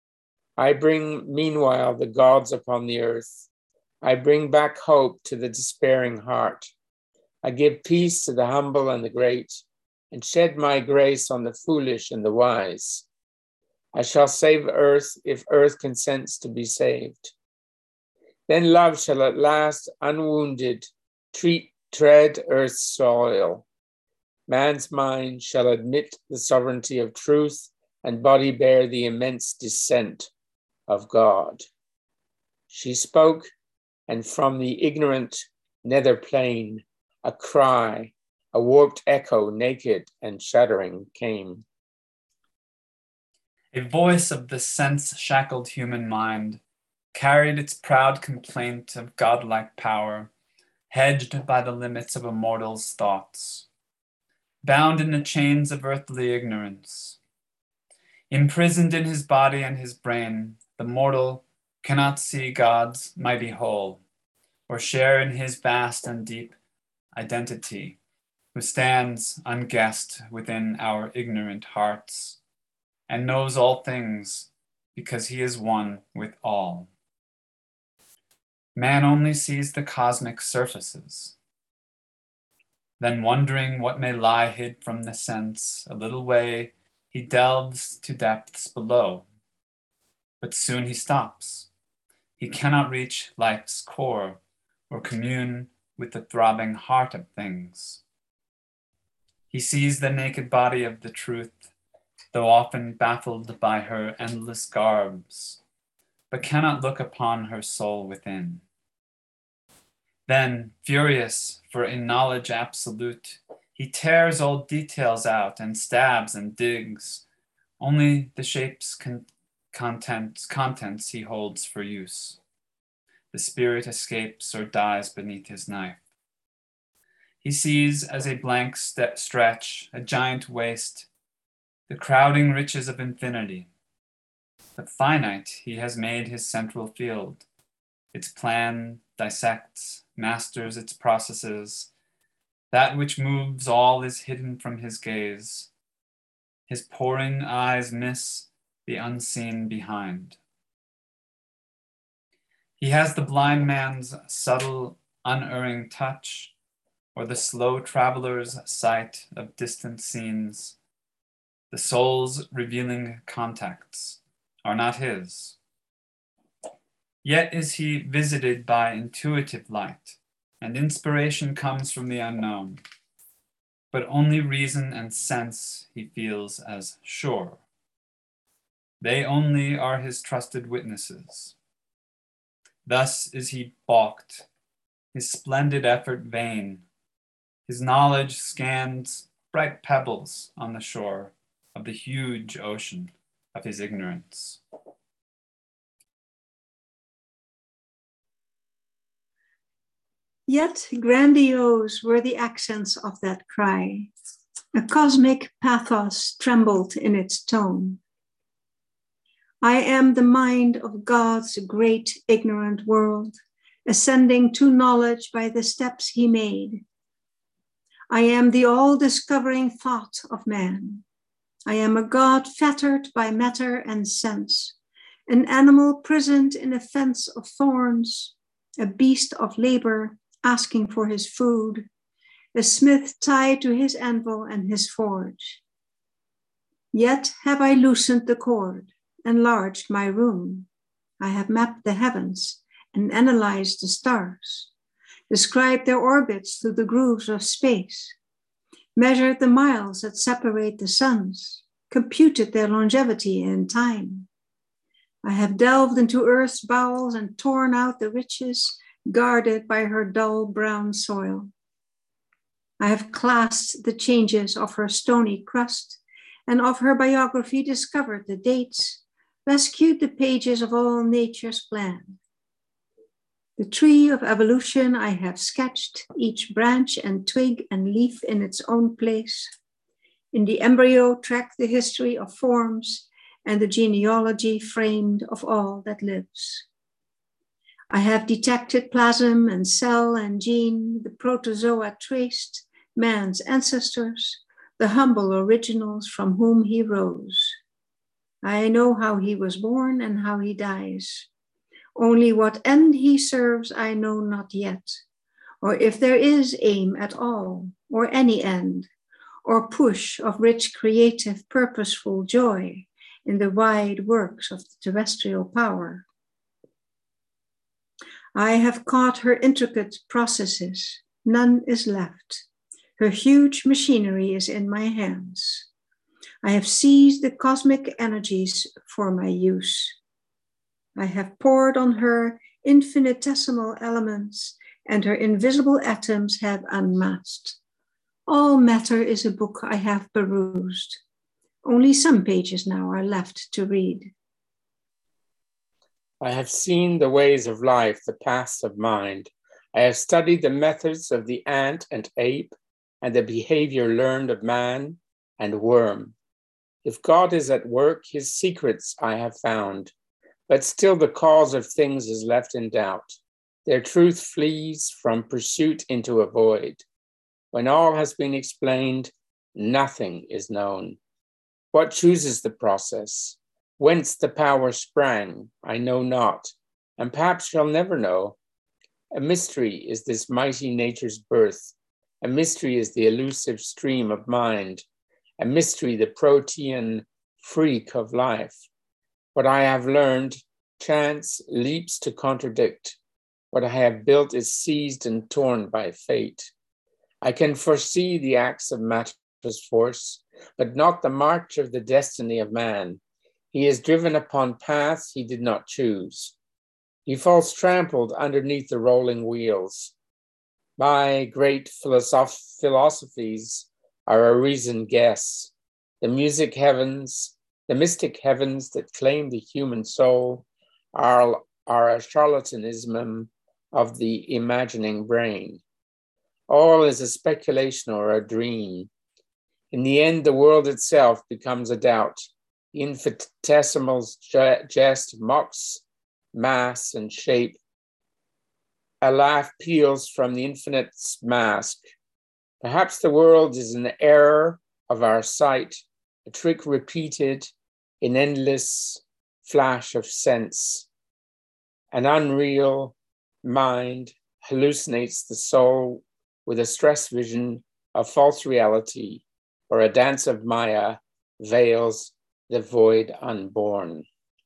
I bring, meanwhile, the gods upon the earth. I bring back hope to the despairing heart. I give peace to the humble and the great, and shed my grace on the foolish and the wise. I shall save earth if earth consents to be saved. Then love shall at last, unwounded, tread earth's soil. Man's mind shall admit the sovereignty of truth, and body bear the immense descent of God. She spoke, and from the ignorant nether plane, a cry, a warped echo, naked and shuddering, came. A voice of the sense-shackled human mind carried its proud complaint of godlike power, hedged by the limits of a mortal's thoughts, bound in the chains of earthly ignorance. Imprisoned in his body and his brain, the mortal cannot see God's mighty whole, or share in his vast and deep identity, who stands unguessed within our ignorant hearts, and knows all things because he is one with all. Man only sees the cosmic surfaces. Then, wondering what may lie hid from the sense, a little way he delves to depths below. But soon he stops. He cannot reach life's core or commune with the throbbing heart of things. He sees the naked body of the truth, though often baffled by her endless garbs, but cannot look upon her soul within. Then, furious for a knowledge absolute, he tears all details out and stabs and digs. Only the shape's contents he holds for use. The spirit escapes or dies beneath his knife. He sees as a blank stretch, a giant waste, the crowding riches of infinity. The finite he has made his central field. Its plan dissects, masters its processes. That which moves all is hidden from his gaze. His pouring eyes miss the unseen behind. He has the blind man's subtle, unerring touch, or the slow traveler's sight of distant scenes. The soul's revealing contacts are not his. Yet is he visited by intuitive light, and inspiration comes from the unknown. But only reason and sense he feels as sure. They only are his trusted witnesses. Thus is he balked, his splendid effort vain. His knowledge scans bright pebbles on the shore of the huge ocean of his ignorance. Yet grandiose were the accents of that cry. A cosmic pathos trembled in its tone. I am the mind of God's great ignorant world, ascending to knowledge by the steps he made. I am the all-discovering thought of man. I am a God fettered by matter and sense, an animal prisoned in a fence of thorns, a beast of labor asking for his food, a smith tied to his anvil and his forge. Yet have I loosened the cord, enlarged my room. I have mapped the heavens and analyzed the stars, described their orbits through the grooves of space, measured the miles that separate the suns, computed their longevity in time. I have delved into Earth's bowels and torn out the riches guarded by her dull brown soil. I have classed the changes of her stony crust, and of her biography discovered the dates, rescued the pages of all nature's plan. The tree of evolution I have sketched, each branch and twig and leaf in its own place. In the embryo track the history of forms and the genealogy framed of all that lives. I have detected plasm and cell and gene, the protozoa traced, man's ancestors, the humble originals from whom he rose. I know how he was born and how he dies. Only what end he serves I know not yet, or if there is aim at all, or any end, or push of rich creative purposeful joy in the wide works of the terrestrial power. I have caught her intricate processes, none is left. Her huge machinery is in my hands. I have seized the cosmic energies for my use. I have poured on her infinitesimal elements, and her invisible atoms have unmasked. All matter is a book I have perused. Only some pages now are left to read. I have seen the ways of life, the paths of mind. I have studied the methods of the ant and ape and the behavior learned of man and worm. If God is at work, his secrets I have found, but still the cause of things is left in doubt. Their truth flees from pursuit into a void. When all has been explained, nothing is known. What chooses the process? Whence the power sprang, I know not, and perhaps shall never know. A mystery is this mighty nature's birth. A mystery is the elusive stream of mind. A mystery, the protean freak of life. What I have learned, chance leaps to contradict. What I have built is seized and torn by fate. I can foresee the acts of matter's force, but not the march of the destiny of man. He is driven upon paths he did not choose. He falls trampled underneath the rolling wheels. My great philosophies are a reasoned guess. The mystic heavens that claim the human soul are a charlatanism of the imagining brain. All is a speculation or a dream. In the end, the world itself becomes a doubt. The infinitesimal jest mocks mass and shape. A laugh peals from the infinite's mask. Perhaps the world is an error of our sight, a trick repeated in endless flash of sense. An unreal mind hallucinates the soul with a stress vision of false reality, or a dance of Maya veils the void unborn.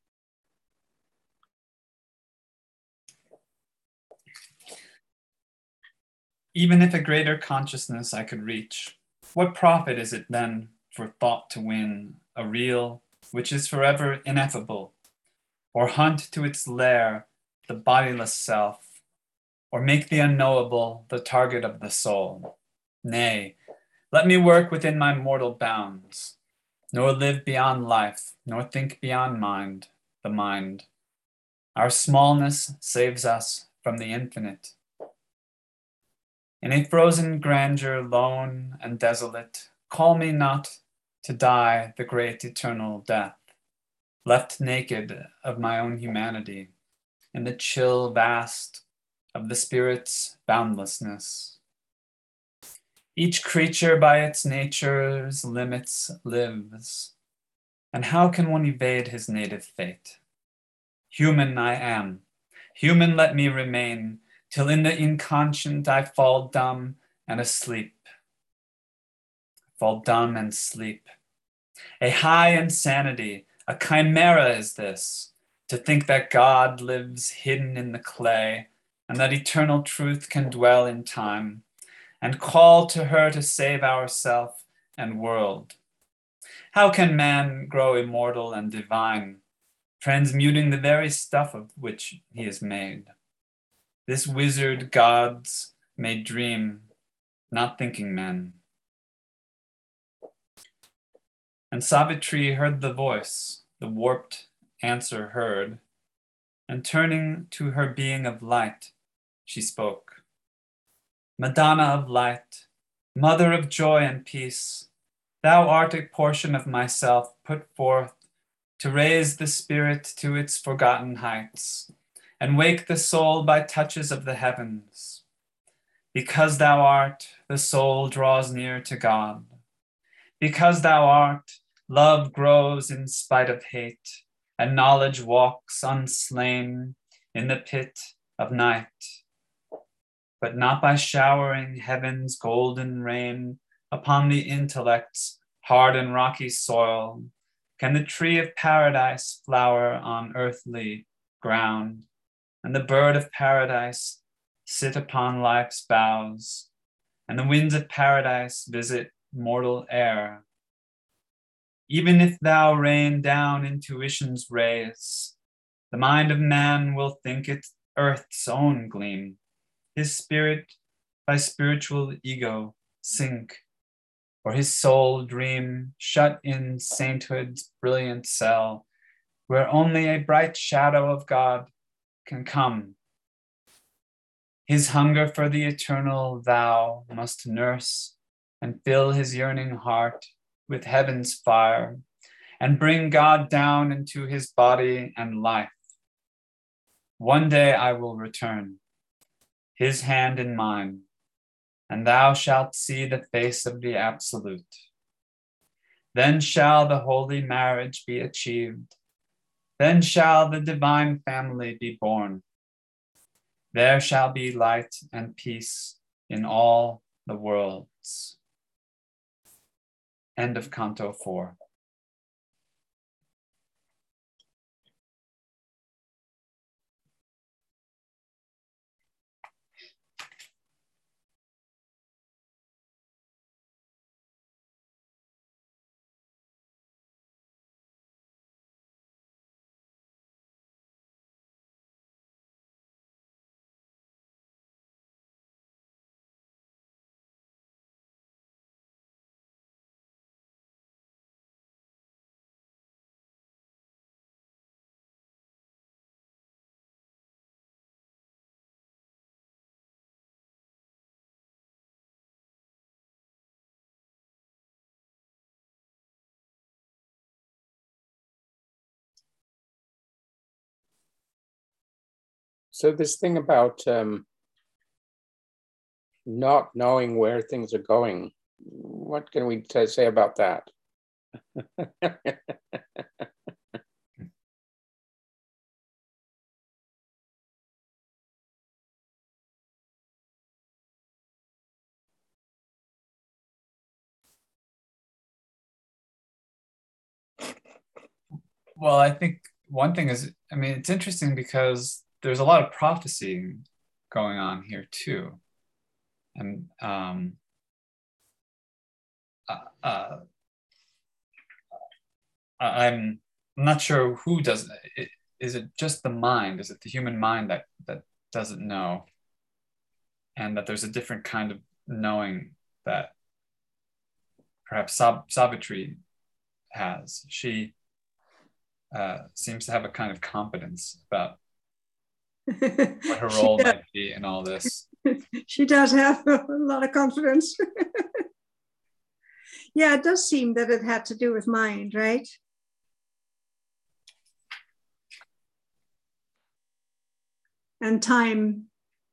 Even if a greater consciousness I could reach, what profit is it then for thought to win a real which is forever ineffable, or hunt to its lair the bodiless self, or make the unknowable the target of the soul? Nay, let me work within my mortal bounds, nor live beyond life, nor think beyond mind, the mind. Our smallness saves us from the infinite. In a frozen grandeur lone and desolate, call me not to die the great eternal death, left naked of my own humanity, in the chill vast of the spirit's boundlessness. Each creature by its nature's limits lives, and how can one evade his native fate? Human I am, human let me remain, till in the inconscient I fall dumb and asleep. Fall dumb and sleep. A high insanity, a chimera is this, to think that God lives hidden in the clay, and that eternal truth can dwell in time, and call to her to save ourself and world. How can man grow immortal and divine, transmuting the very stuff of which he is made? This wizard gods may dream, not thinking men. And Savitri heard the voice, the warped answer heard, and turning to her being of light, she spoke. Madonna of light, mother of joy and peace, thou art a portion of myself put forth to raise the spirit to its forgotten heights, and wake the soul by touches of the heavens. Because thou art, the soul draws near to God. Because thou art, love grows in spite of hate, and knowledge walks unslain in the pit of night. But not by showering heaven's golden rain upon the intellect's hard and rocky soil can the tree of paradise flower on earthly ground, and the bird of paradise sit upon life's boughs, and the winds of paradise visit mortal air. Even if thou rain down intuition's rays, the mind of man will think it earth's own gleam, his spirit by spiritual ego sink, or his soul dream shut in sainthood's brilliant cell, where only a bright shadow of God can come. His hunger for the eternal thou must nurse, and fill his yearning heart with heaven's fire, and bring God down into his body and life. One day I will return, his hand in mine, and thou shalt see the face of the Absolute. Then shall the holy marriage be achieved. Then shall the divine family be born. There shall be light and peace in all the worlds. End of Canto 4. So this thing about not knowing where things are going, what can we say about that? Well, I think one thing is, I mean, it's interesting because there's a lot of prophecy going on here too. And I'm not sure who does it. Is it just the mind? Is it the human mind that doesn't know? And that there's a different kind of knowing that perhaps Savitri has. She seems to have a kind of confidence about what her role might be in all this. She does have a lot of confidence. Yeah, it does seem that it had to do with mind, right? And time.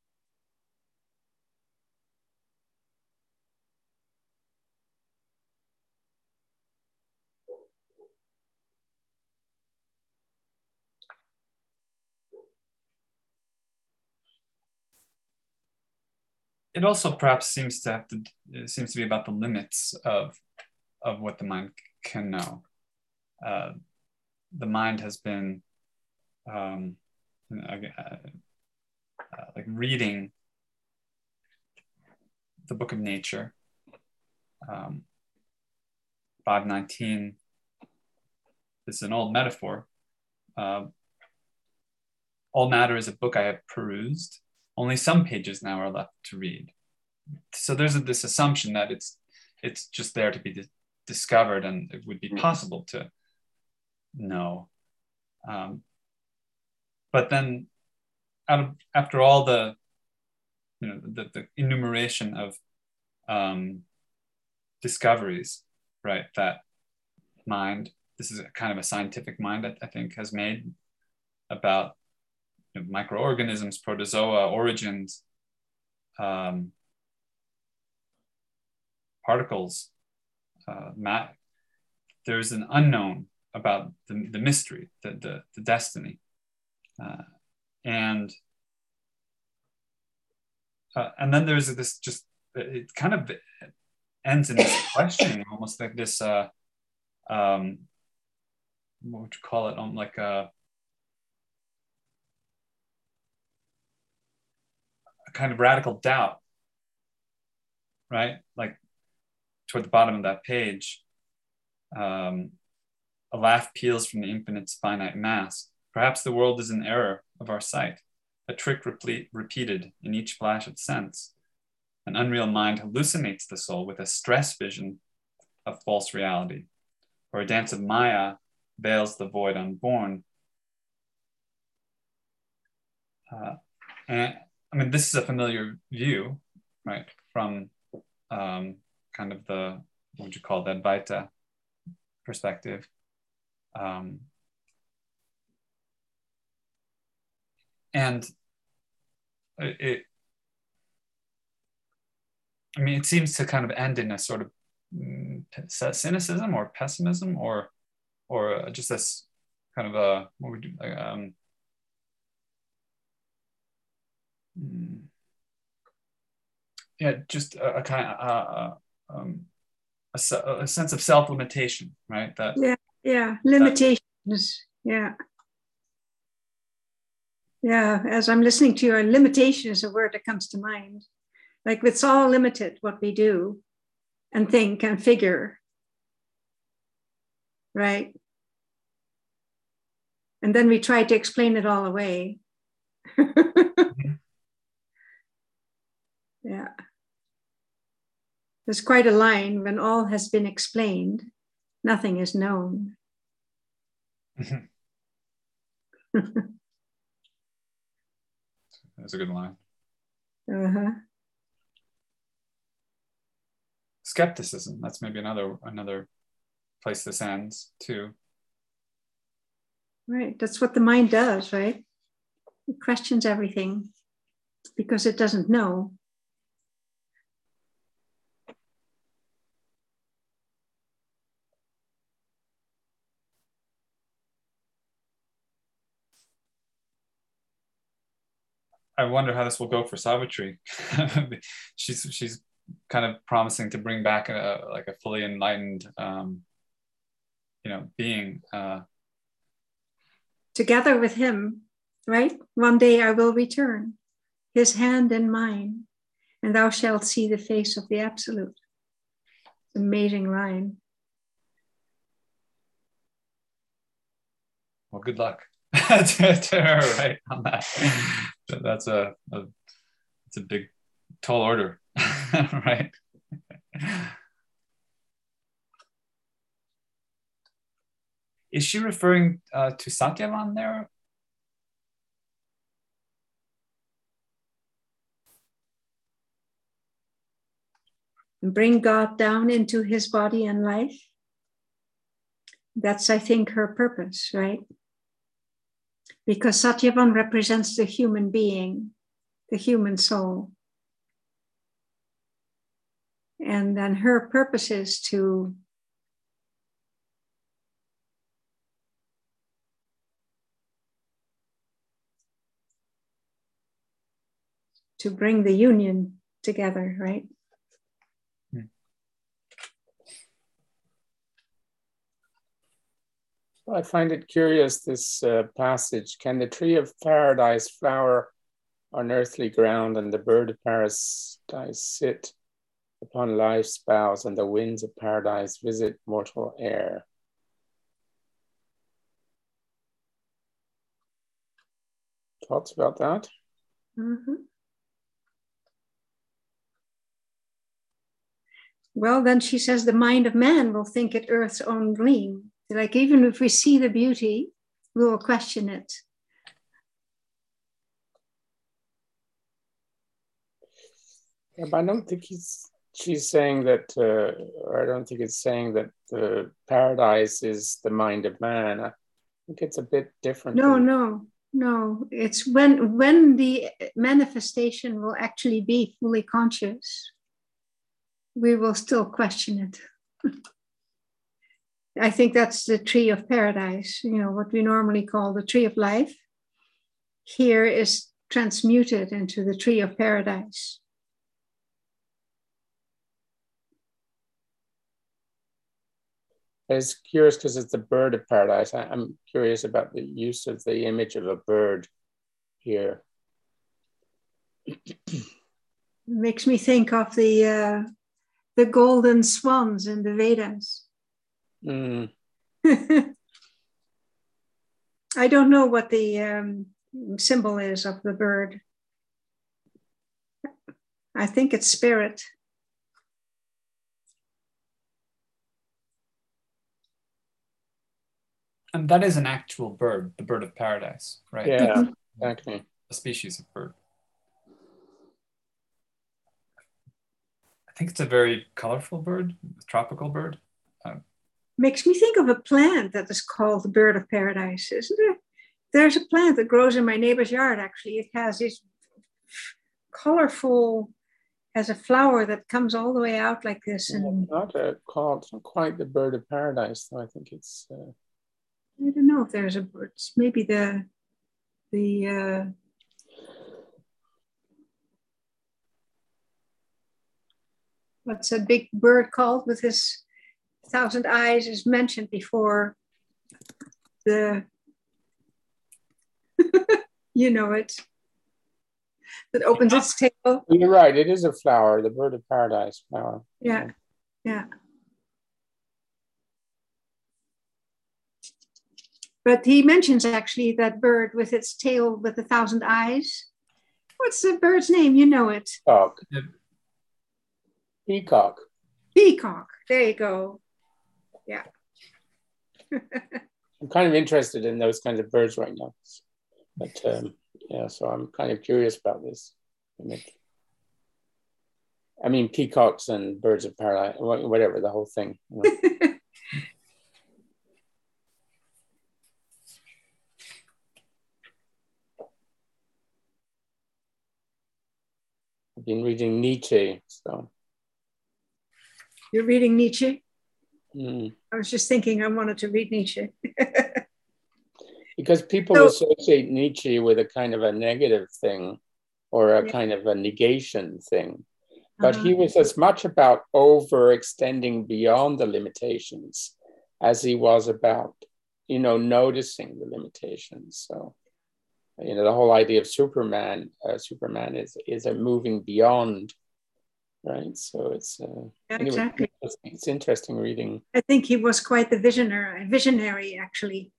It also perhaps seems to have to, it seems to be about the limits of what the mind can know. The mind has been like reading the book of nature. 519 is an old metaphor. All matter is a book I have perused. Only some pages now are left to read. So there's this assumption that it's just there to be discovered and it would be possible to know. But then after all the enumeration of discoveries, right, that mind, this is a kind of a scientific mind I think has made about microorganisms, protozoa, origins, particles, there's an unknown about the mystery, the destiny, and then there's this just, it kind of ends in this questioning, almost like this what would you call it, like a kind of radical doubt, right? Like toward the bottom of that page, a laugh peals from the infinite's finite mass. Perhaps the world is an error of our sight, a trick repeated in each flash of sense. An unreal mind hallucinates the soul with a stress vision of false reality, or a dance of Maya veils the void unborn. And I mean, this is a familiar view, right, from kind of the, what would you call that, Advaita perspective. And I mean, it seems to kind of end in a sort of cynicism or pessimism, or just this kind of a, what would you, yeah, just a kind of a sense of self-limitation, right? That Limitations. Yeah, as I'm listening to you, limitation is a word that comes to mind. Like it's all limited what we do and think and figure, right? And then we try to explain it all away. Mm-hmm. Yeah. There's quite a line: when all has been explained, nothing is known. That's a good line. Uh-huh. Skepticism, that's maybe another place this ends too. Right, that's what the mind does, right? It questions everything because it doesn't know. I wonder how this will go for Savitri. she's kind of promising to bring back a fully enlightened, being. Together with him, right? One day I will return, his hand in mine, and thou shalt see the face of the Absolute. Amazing line. Well, good luck to her, right? On that. That's it's a big, tall order, right? Is she referring to Satyavan there? Bring God down into his body and life. That's, I think, her purpose, right? Because Satyavan represents the human being, the human soul. And then her purpose is to bring the union together, right? I find it curious, this passage. Can the tree of paradise flower on earthly ground, and the bird of paradise sit upon life's boughs, and the winds of paradise visit mortal air? Thoughts about that? Mm-hmm. Well, then she says the mind of man will think it earth's own gleam. Like, even if we see the beauty, we will question it. Yeah, but I don't think she's saying that, or I don't think it's saying that the paradise is the mind of man. I think it's a bit different. No. It's when the manifestation will actually be fully conscious, we will still question it. I think that's the tree of paradise, what we normally call the tree of life. Here is transmuted into the tree of paradise. It's curious because it's the bird of paradise. I'm curious about the use of the image of a bird here. It makes me think of the golden swans in the Vedas. Mm. I don't know what the symbol is of the bird. I think it's spirit. And that is an actual bird, the bird of paradise, right? Yeah, exactly. A species of bird. I think it's a very colorful bird, a tropical bird. Makes me think of a plant that is called the bird of paradise, isn't it? There's a plant that grows in my neighbor's yard, actually. It has this colorful, has a flower that comes all the way out like this. And it's not called quite the bird of paradise, though. I think it's... I don't know if there's a bird. It's maybe the what's a big bird called with his 1,000 eyes is mentioned before. The it that opens its tail. You're right. It is a flower, the bird of paradise flower. Yeah. But he mentions actually that bird with its tail with 1,000 eyes. What's the bird's name? You know it. Peacock. Peacock. There you go. Yeah. I'm kind of interested in those kinds of birds right now. But so I'm kind of curious about this. I mean, peacocks and birds of paradise, whatever, the whole thing. been reading Nietzsche, so. You're reading Nietzsche? Mm. I was just thinking I wanted to read Nietzsche. Because people associate Nietzsche with a kind of a negative thing or a kind of a negation thing. But he was as much about overextending beyond the limitations as he was about, noticing the limitations. So, the whole idea of Superman is a moving beyond, right? So it's anyway, exactly. It's interesting reading. I think he was quite the visionary actually.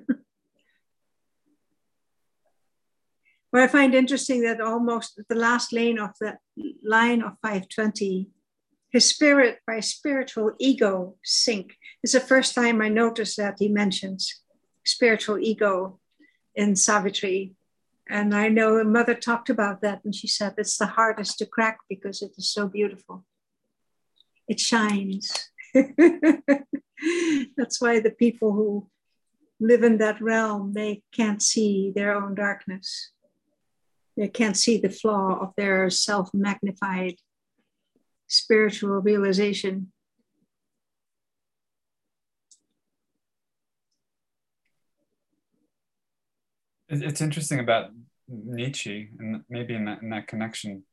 What I find interesting that almost the last line of 520, his spirit by spiritual ego sink. It's the first time I noticed that he mentions spiritual ego in Savitri. And I know a mother talked about that and she said it's the hardest to crack because it is so beautiful. It shines. That's why the people who live in that realm, they can't see their own darkness. They can't see the flaw of their self-magnified spiritual realization. It's interesting about Nietzsche, and maybe in that connection.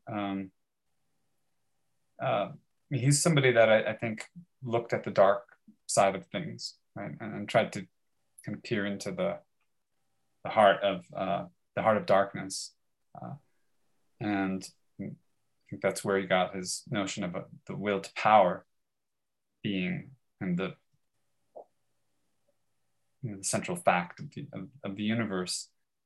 He's somebody that I think looked at the dark side of things, right, and tried to kind of peer into the heart of darkness. And I think that's where he got his notion of the will to power being and the central fact of the universe.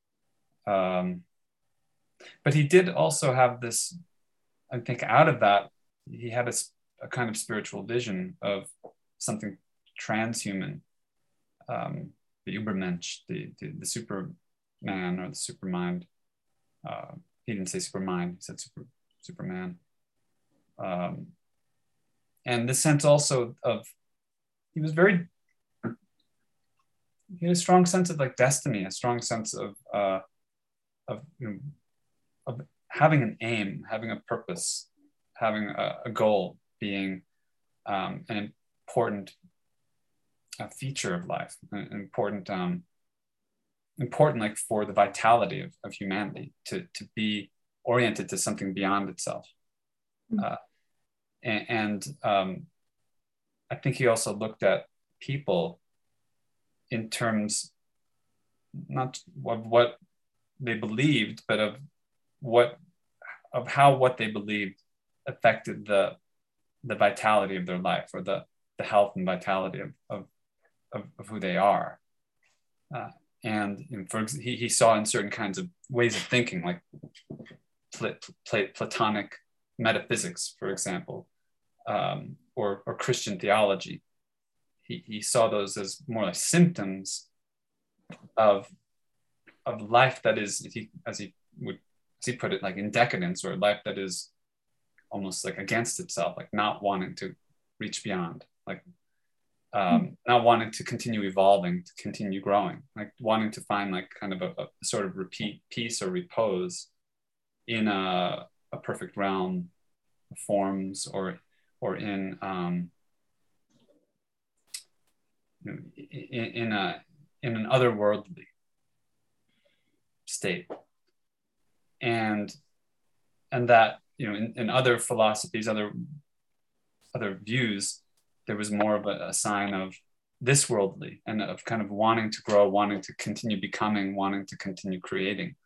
But he did also have this, I think out of that, he had a kind of spiritual vision of something transhuman, the Übermensch, the Superman or the Supermind. He didn't say Supermind, he said Superman. And this sense also of, he had a strong sense of like destiny, a strong sense of having an aim, having a purpose, having a goal, being an important feature of life, an important like for the vitality of humanity, to be oriented to something beyond itself. And I think he also looked at people in terms not of what they believed, but of how what they believed affected the vitality of their life, or the health and vitality of who they are. And he saw in certain kinds of ways of thinking, like Platonic metaphysics, for example, or Christian theology. He saw those as more like symptoms of life that is, as he put it, like in decadence, or life that is almost like against itself, like not wanting to reach beyond, like not wanting to continue evolving, to continue growing, like wanting to find like kind of a sort of repeat peace or repose in a perfect realm of forms, or in in an otherworldly state, and that in other philosophies, other views, there was more of a sign of this worldly, and of kind of wanting to grow, wanting to continue becoming, wanting to continue creating.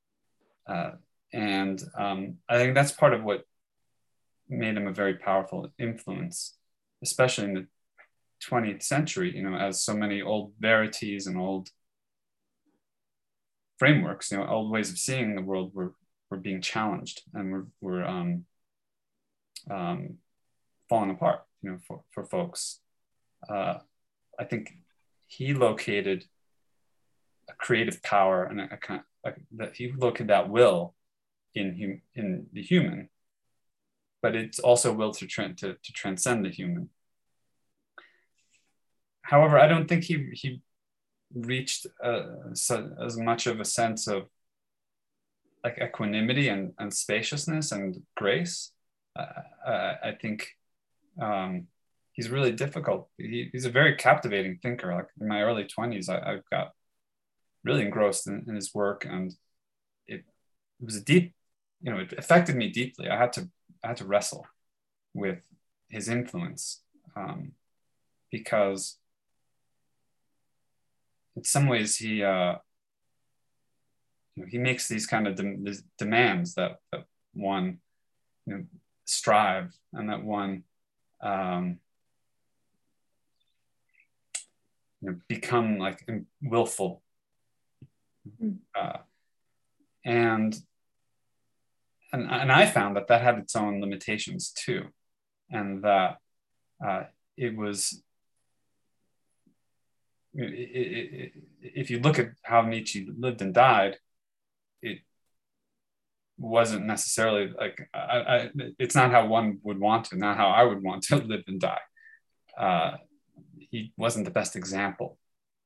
And I think that's part of what made him a very powerful influence, especially in the 20th century, as so many old verities and old frameworks, old ways of seeing the world were being challenged, and were falling apart, for folks. I think he located a creative power and a kind of, that he located that will in the human, but it's also will to transcend the human. However, I don't think he reached as much of a sense of like equanimity and spaciousness and grace. I think he's really difficult. He's a very captivating thinker. Like in my early 20s, I've got really engrossed in his work, and it was a deep, it affected me deeply. I had to wrestle with his influence, because in some ways he makes these kind of demands that one strive, and that one become like willful, and I found that had its own limitations too, and that it was, if you look at how Nietzsche lived and died, it wasn't necessarily like, it's not how one would want to, not how I would want to live and die. He wasn't the best example.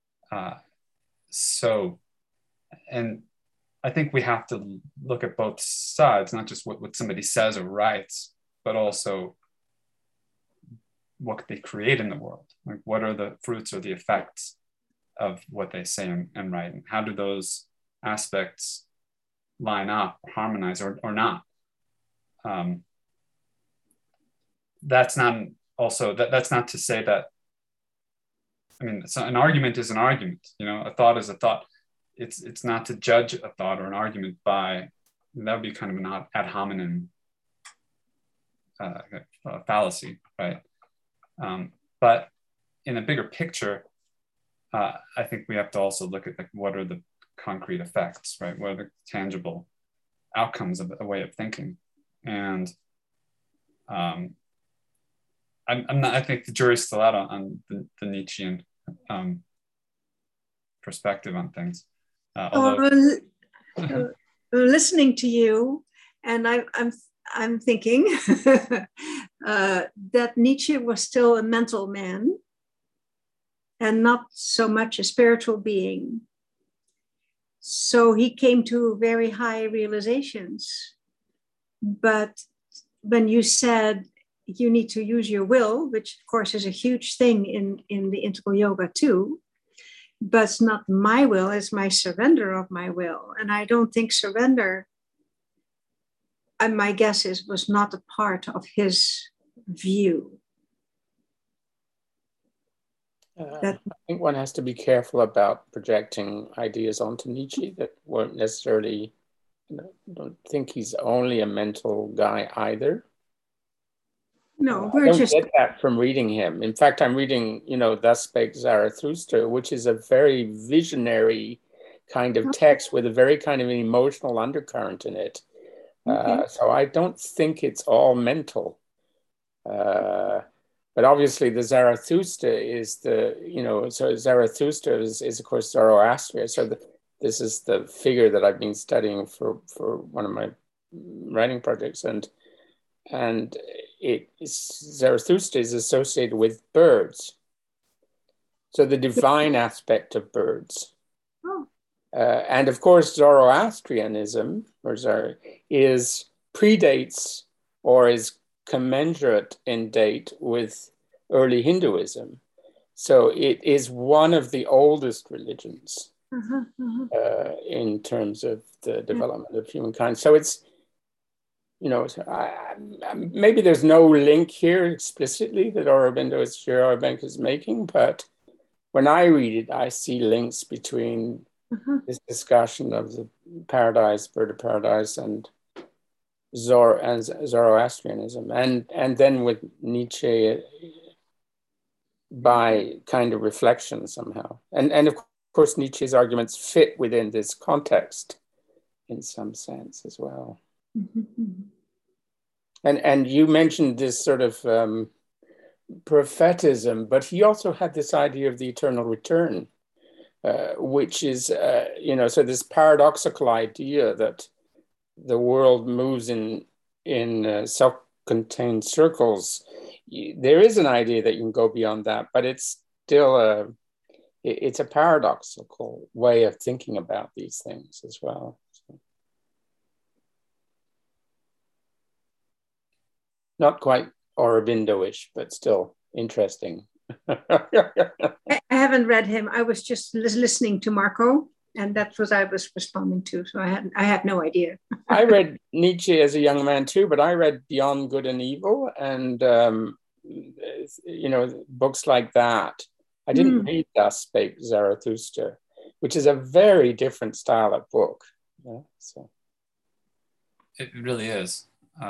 And I think we have to look at both sides, not just what somebody says or writes, but also what they create in the world. Like, what are the fruits or the effects of what they say and write, and how do those aspects line up, harmonize, or not? That's not also that's not to say that, I mean, so an argument is an argument, a thought is a thought. It's not to judge a thought or an argument by, that would be kind of an ad hominem fallacy, right? But in a bigger picture, I think we have to also look at, like, what are the concrete effects, right? What are the tangible outcomes of a way of thinking? And I'm not, I think the jury's still out on the Nietzschean perspective on things. Listening to you, and I'm thinking that Nietzsche was still a mental man and not so much a spiritual being. So he came to very high realizations. But when you said you need to use your will, which of course is a huge thing in the integral yoga too, but it's not my will, it's my surrender of my will. And I don't think surrender, and my guess is, was not a part of his view. I think one has to be careful about projecting ideas onto Nietzsche that weren't necessarily, don't think he's only a mental guy either. No, I don't get that from reading him. In fact, I'm reading, Thus Spake Zarathustra, which is a very visionary kind of text with a very kind of an emotional undercurrent in it. So I don't think it's all mental. But obviously the Zarathustra is so Zarathustra is of course Zoroastrian. So this is the figure that I've been studying for one of my writing projects. And Zarathustra is associated with birds. So the divine aspect of birds. And of course, Zoroastrianism predates or is commensurate in date with early Hinduism. So it is one of the oldest religions in terms of the development of humankind. So it's, maybe there's no link here explicitly that Aurobindo is making, but when I read it, I see links between this discussion of the paradise, bird of paradise, and Zoroastrianism, and then with Nietzsche by kind of reflection somehow. And of course, Nietzsche's arguments fit within this context in some sense as well. And you mentioned this sort of prophetism, but he also had this idea of the eternal return, which is, so this paradoxical idea that the world moves in self-contained circles. There is an idea that you can go beyond that, but it's still it's a paradoxical way of thinking about these things as well. So. Not quite Aurobindo-ish, but still interesting. I haven't read him. I was just listening to Marco, and that's what I was responding to. So I had no idea. I read Nietzsche as a young man too, but I read Beyond Good and Evil, and books like that. I didn't read Thus Spake Zarathustra, which is a very different style of book. Yeah, so it really is.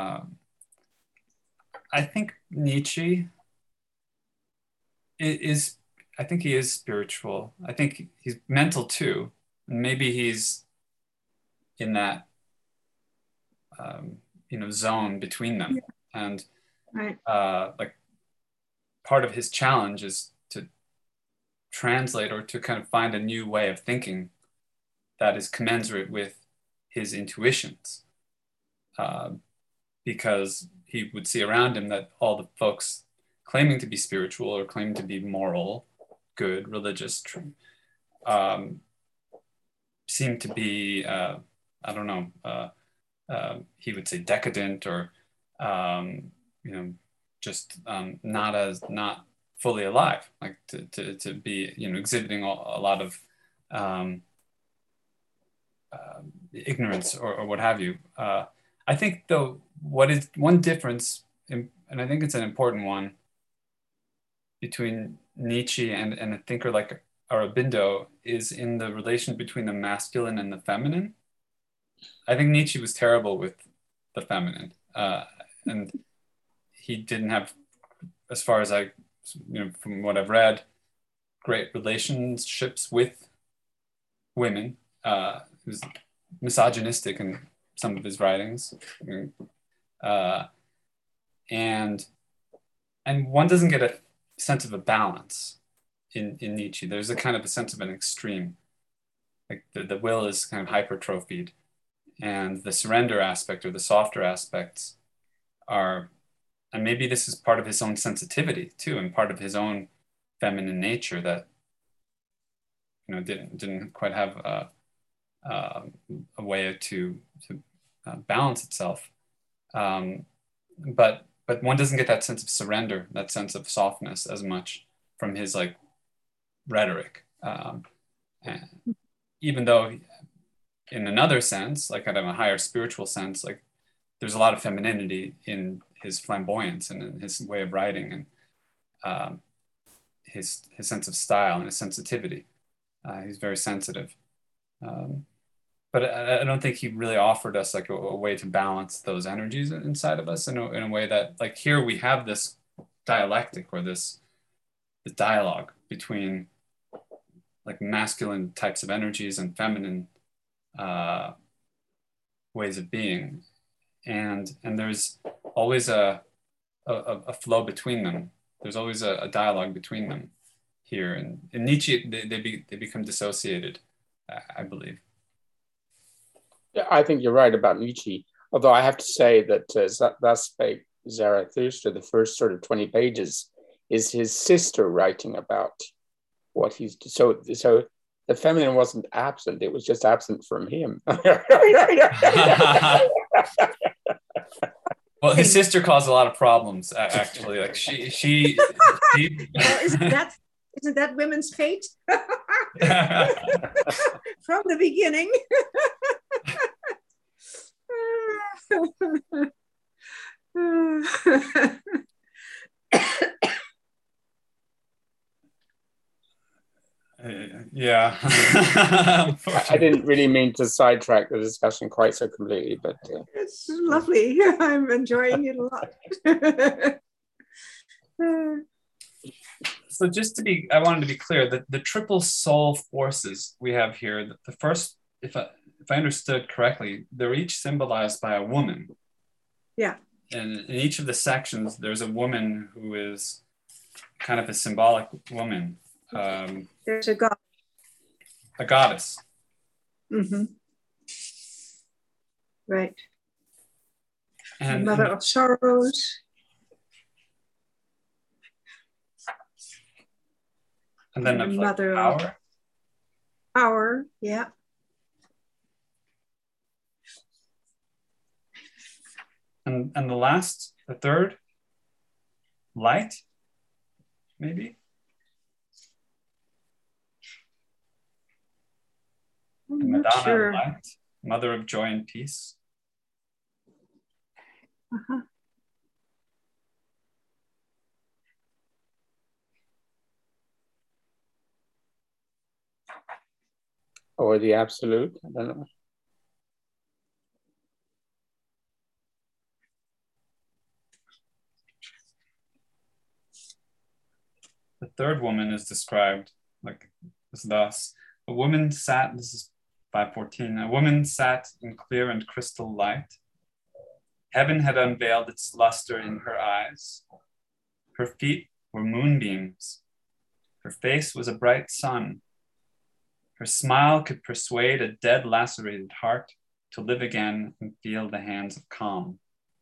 I think Nietzsche is. I think he is spiritual. I think he's mental too. Maybe he's in that zone between them. Yeah. And right. Like part of his challenge is to translate or to kind of find a new way of thinking that is commensurate with his intuitions, because he would see around him that all the folks claiming to be spiritual or claiming to be moral, good, religious, seem to be, he would say decadent or, just not fully alive, like to be, exhibiting a lot of ignorance or what have you. I think though, what is one difference, and I think it's an important one, between Nietzsche and a thinker like Aurobindo is in the relation between the masculine and the feminine. I think Nietzsche was terrible with the feminine, and he didn't have, as far as from what I've read, great relationships with women. He was misogynistic in some of his writings, and one doesn't get a sense of a balance in Nietzsche. There's a kind of a sense of an extreme, like the will is kind of hypertrophied, and the surrender aspect or the softer aspects are, and maybe this is part of his own sensitivity too, and part of his own feminine nature that didn't quite have a way to balance itself. But one doesn't get that sense of surrender, that sense of softness as much from his like rhetoric. Even though in another sense, like at a higher spiritual sense, like there's a lot of femininity in his flamboyance and in his way of writing and his sense of style and his sensitivity. He's very sensitive. But I don't think he really offered us like a way to balance those energies inside of us in a way that, like, here we have this dialectic or this dialogue between like masculine types of energies and feminine ways of being, and there's always a flow between them. There's always a dialogue between them here. And in Nietzsche, they become dissociated, I believe. Yeah, I think you're right about Nietzsche. Although I have to say that Thus Spake Zarathustra, the first sort of 20 pages, is his sister writing about what he's so the feminine wasn't absent; it was just absent from him. Well, his sister caused a lot of problems, actually. Like she well, isn't that women's fate from the beginning? Yeah. I didn't really mean to sidetrack the discussion quite so completely, but it's lovely. I'm enjoying it a lot. So I wanted to be clear that the triple soul forces we have here, the first, if I understood correctly, they're each symbolized by a woman. Yeah. And in each of the sections, there's a woman who is kind of a symbolic woman. There's a god. A goddess. Mm-hmm. Right. And Mother of sorrows. And then the mother power. Of power, yeah. And the third? light, maybe? I'm not Madonna, sure. light, mother of joy and peace. Uh-huh. Or the absolute, I don't know. The third woman is described like thus. A woman sat, this is 514, a woman sat in clear and crystal light. Heaven had unveiled its luster in her eyes. Her feet were moonbeams. Her face was a bright sun. Her smile could persuade a dead, lacerated heart to live again and feel the hands of calm.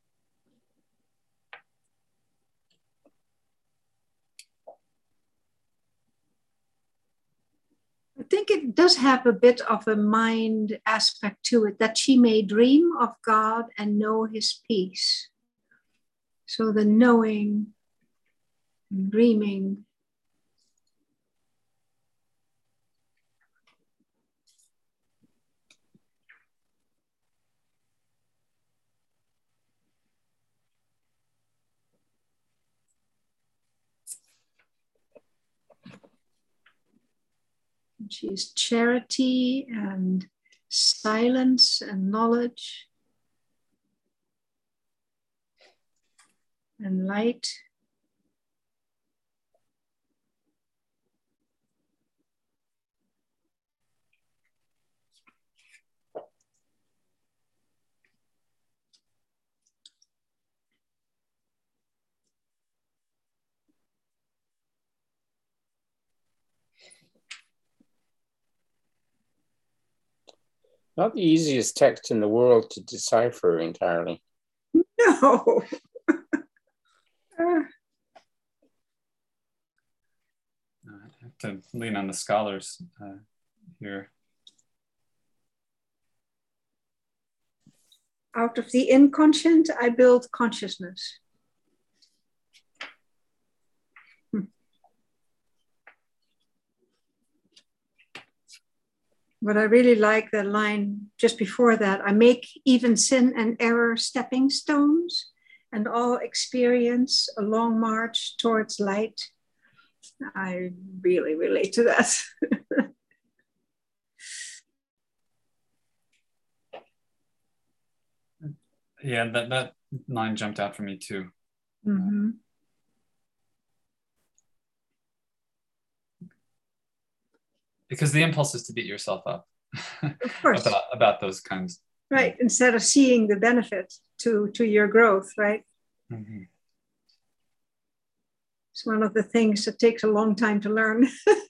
I think it does have a bit of a mind aspect to it, that she may dream of God and know his peace. So the knowing, dreaming. She is charity and silence and knowledge and light. Not the easiest text in the world to decipher entirely. No. I have to lean on the scholars here. Out of the inconscient, I build consciousness. But I really like the line just before that. I make even sin and error stepping stones, and all experience a long march towards light. I really relate to that. Yeah, that line jumped out for me too. Mm-hmm. Because the impulse is to beat yourself up. Of course. about those kinds. Right, instead of seeing the benefit to your growth, right? Mm-hmm. It's one of the things that takes a long time to learn.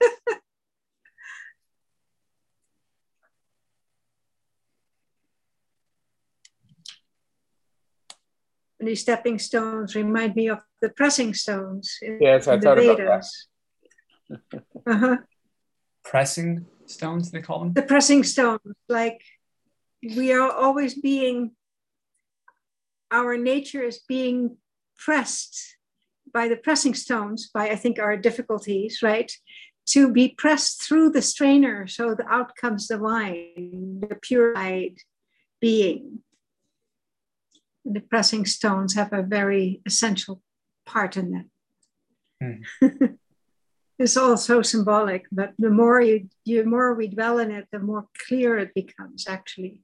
And these stepping stones remind me of the pressing stones in the Vedas. Uh-huh. Pressing stones, they call them? The pressing stones, like we are always being, our nature is being pressed by the pressing stones, by I think our difficulties, right? To be pressed through the strainer so the out comes the wine, the purified being. And the pressing stones have a very essential part in that. Mm. It's all so symbolic, but the more more we dwell in it, the more clear it becomes actually.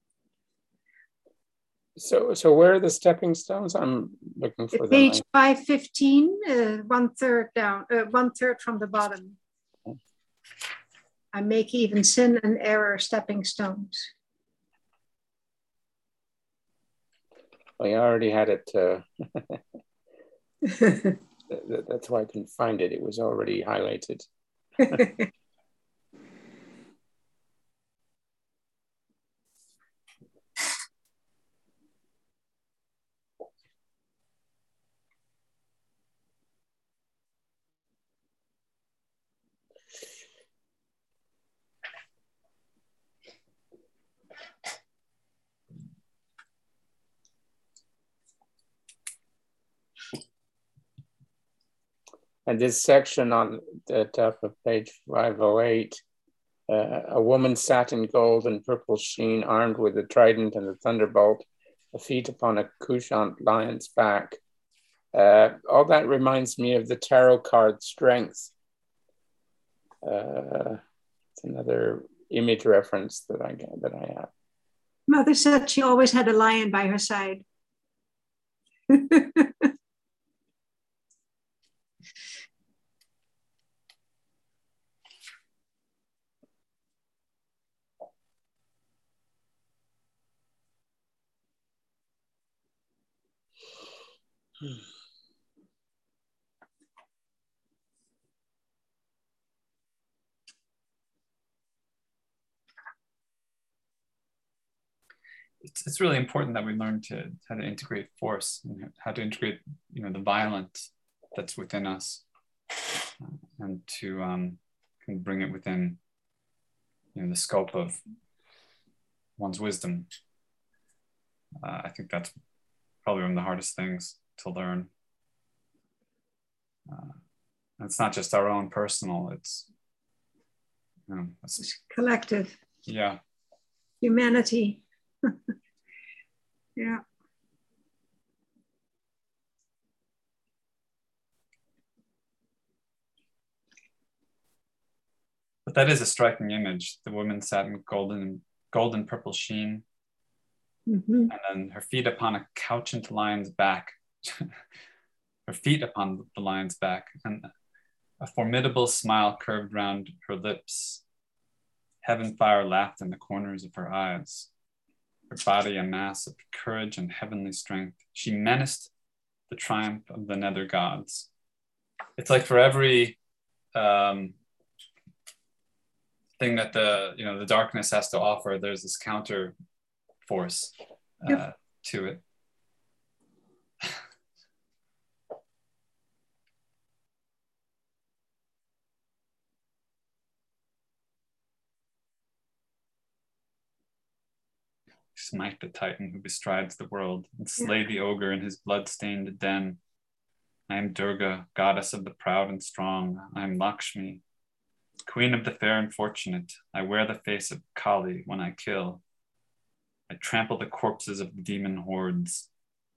So where are the stepping stones? I'm looking for them. Page 515, 1/3 down, 1/3 from the bottom. I make even sin and error stepping stones. Well, I already had it. That's why I couldn't find it. It was already highlighted. And this section on the top of page 508, a woman sat in gold and purple sheen, armed with a trident and a thunderbolt, a feet upon a couchant lion's back. All that reminds me of the tarot card Strength. It's another image reference that I have. Mother said she always had a lion by her side. It's really important that we learn how to integrate force and how to integrate, the violence that's within us, and to can bring it within, the scope of one's wisdom. I think that's probably one of the hardest things to learn. It's not just our own personal, it's collective. Yeah. Humanity. Yeah. But that is a striking image. The woman sat in golden purple sheen, Mm-hmm. and then her feet upon a couchant lion's back. Her feet upon the lion's back, and a formidable smile curved round her lips. Heaven fire laughed in the corners of her eyes. Her body a mass of courage and heavenly strength. She menaced the triumph of the nether gods. It's like for every thing that the darkness has to offer, there's this counter force to it. Smite the Titan who bestrides the world and slay the ogre in his blood-stained den. I am Durga, goddess of the proud and strong. I am Lakshmi, queen of the fair and fortunate. I wear the face of Kali when I kill. I trample the corpses of the demon hordes.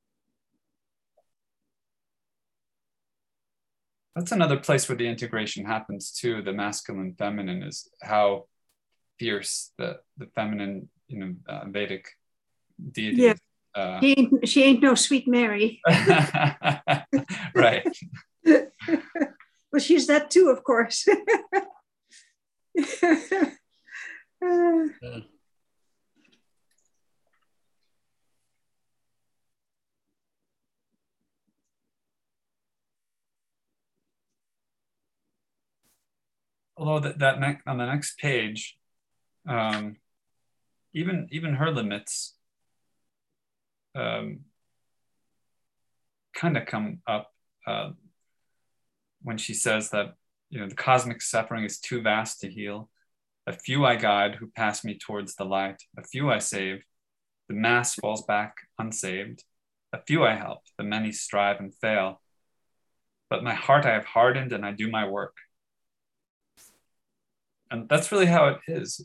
That's another place where the integration happens too. The masculine feminine is how fierce the feminine, Vedic deity. Yeah. She ain't no sweet Mary. Right. Well, she's that too, of course. Although that on the next page, even her limits kind of come up when she says that the cosmic suffering is too vast to heal. A few I guide who pass me towards the light. A few I save. The mass falls back unsaved. A few I help. The many strive and fail. But my heart I have hardened and I do my work. And that's really how it is,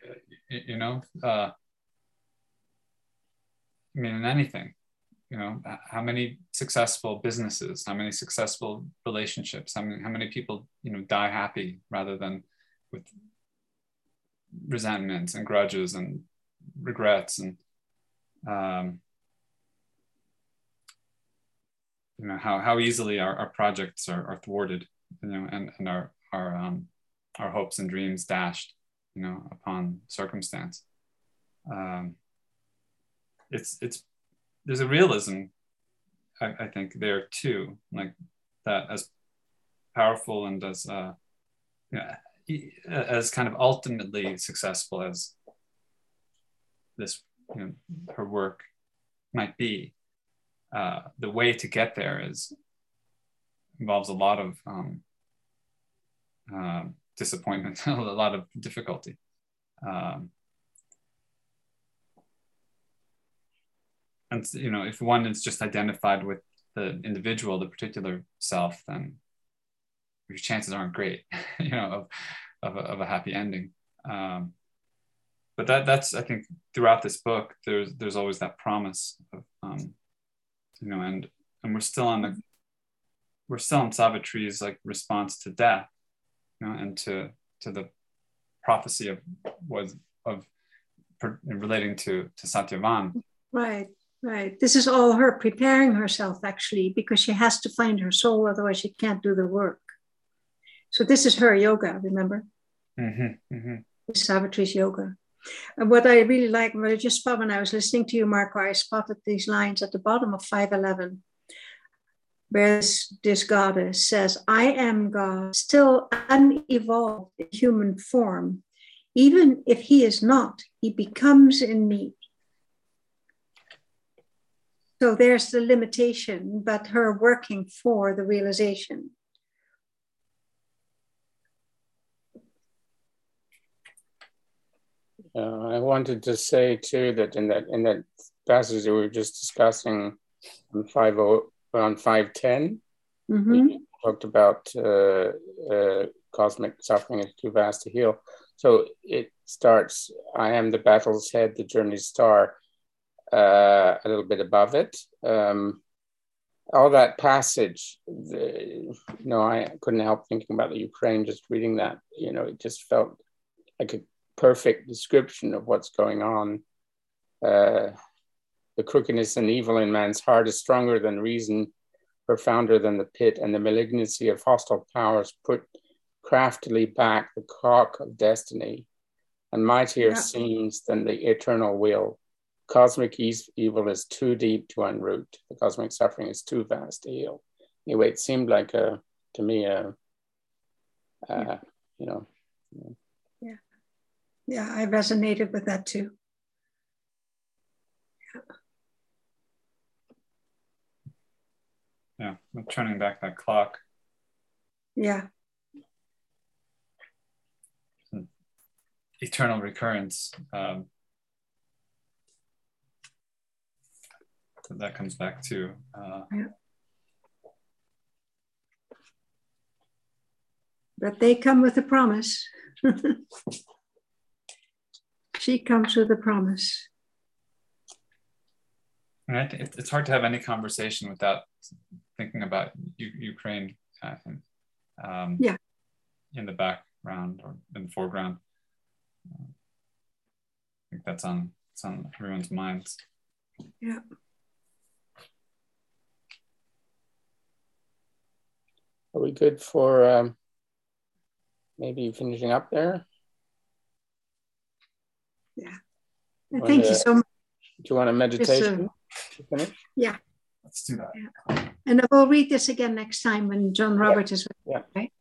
in anything, how many successful businesses, how many successful relationships, how many people, die happy rather than with resentments and grudges and regrets, and how easily our projects are thwarted, and our hopes and dreams dashed, upon circumstance. There's a realism, I think, there too, like that, as powerful and as as kind of ultimately successful as this, her work might be. The way to get there involves a lot of disappointment, a lot of difficulty. And if one is just identified with the individual, the particular self, then your chances aren't great, of a happy ending. But that's, I think, throughout this book, there's always that promise of, and we're still on Savitri's like response to death, and to the prophecy of relating to Satyavan. Right. This is all her preparing herself, actually, because she has to find her soul, otherwise she can't do the work. So this is her yoga, remember? Mm-hmm, mm-hmm. Savitri's yoga. And what I really like, what I just spotted when I was listening to you, Marco, I spotted these lines at the bottom of 511, where this goddess says, I am God, still unevolved in human form. Even if he is not, he becomes in me. So there's the limitation, but her working for the realization. I wanted to say too that in that passage that we were just discussing on around 510, we talked about cosmic suffering is too vast to heal. So it starts, I am the battle's head, the journey's star, a little bit above it. All that passage, I couldn't help thinking about the Ukraine, just reading that, it just felt like a perfect description of what's going on. The crookedness and evil in man's heart is stronger than reason, profounder than the pit, and the malignancy of hostile powers put craftily back the cock of destiny, and mightier scenes than the eternal will. Cosmic evil is too deep to unroot. The cosmic suffering is too vast to heal. Anyway, it seemed like to me, Yeah, I resonated with that too. Yeah, I'm turning back that clock. Yeah. Eternal recurrence. That comes back to. But they come with a promise. She comes with a promise. And I think it's hard to have any conversation without thinking about Ukraine in the background or in the foreground. I think that's on everyone's minds. Yeah. Are we good for maybe finishing up there? Yeah. Thank you so much. Do you want a meditation to finish? Yeah. Let's do that. Yeah. And I will read this again next time when John Robert is with me, right?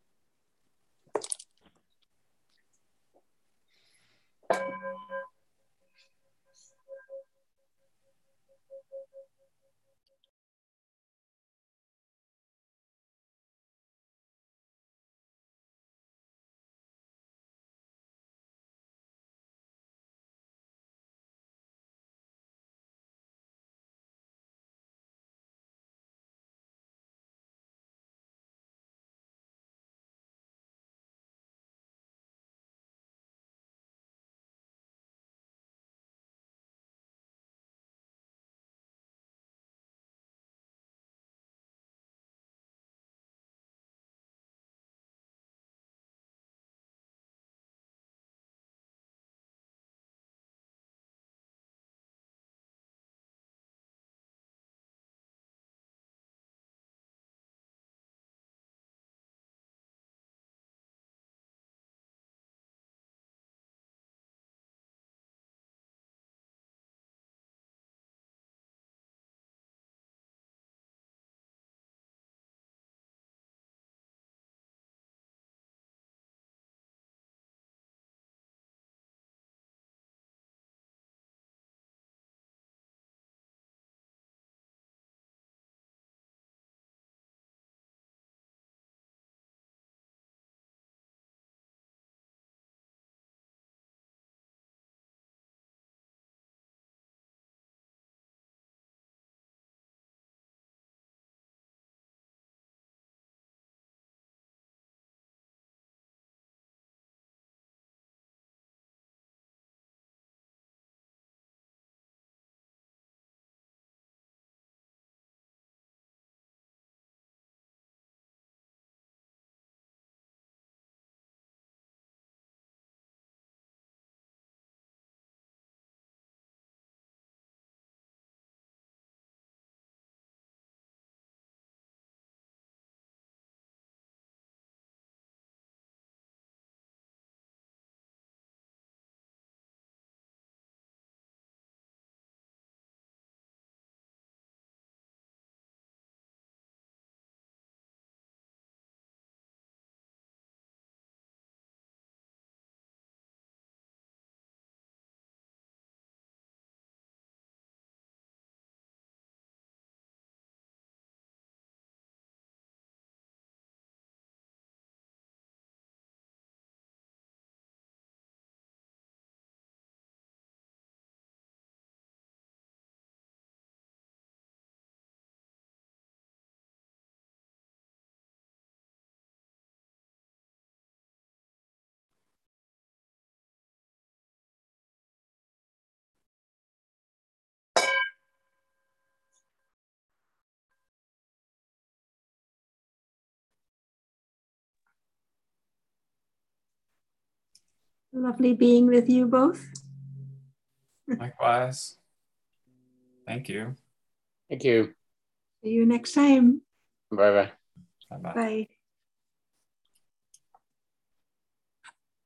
Lovely being with you both. Likewise. Thank you. Thank you. See you next time. Bye-bye. Bye-bye. Bye.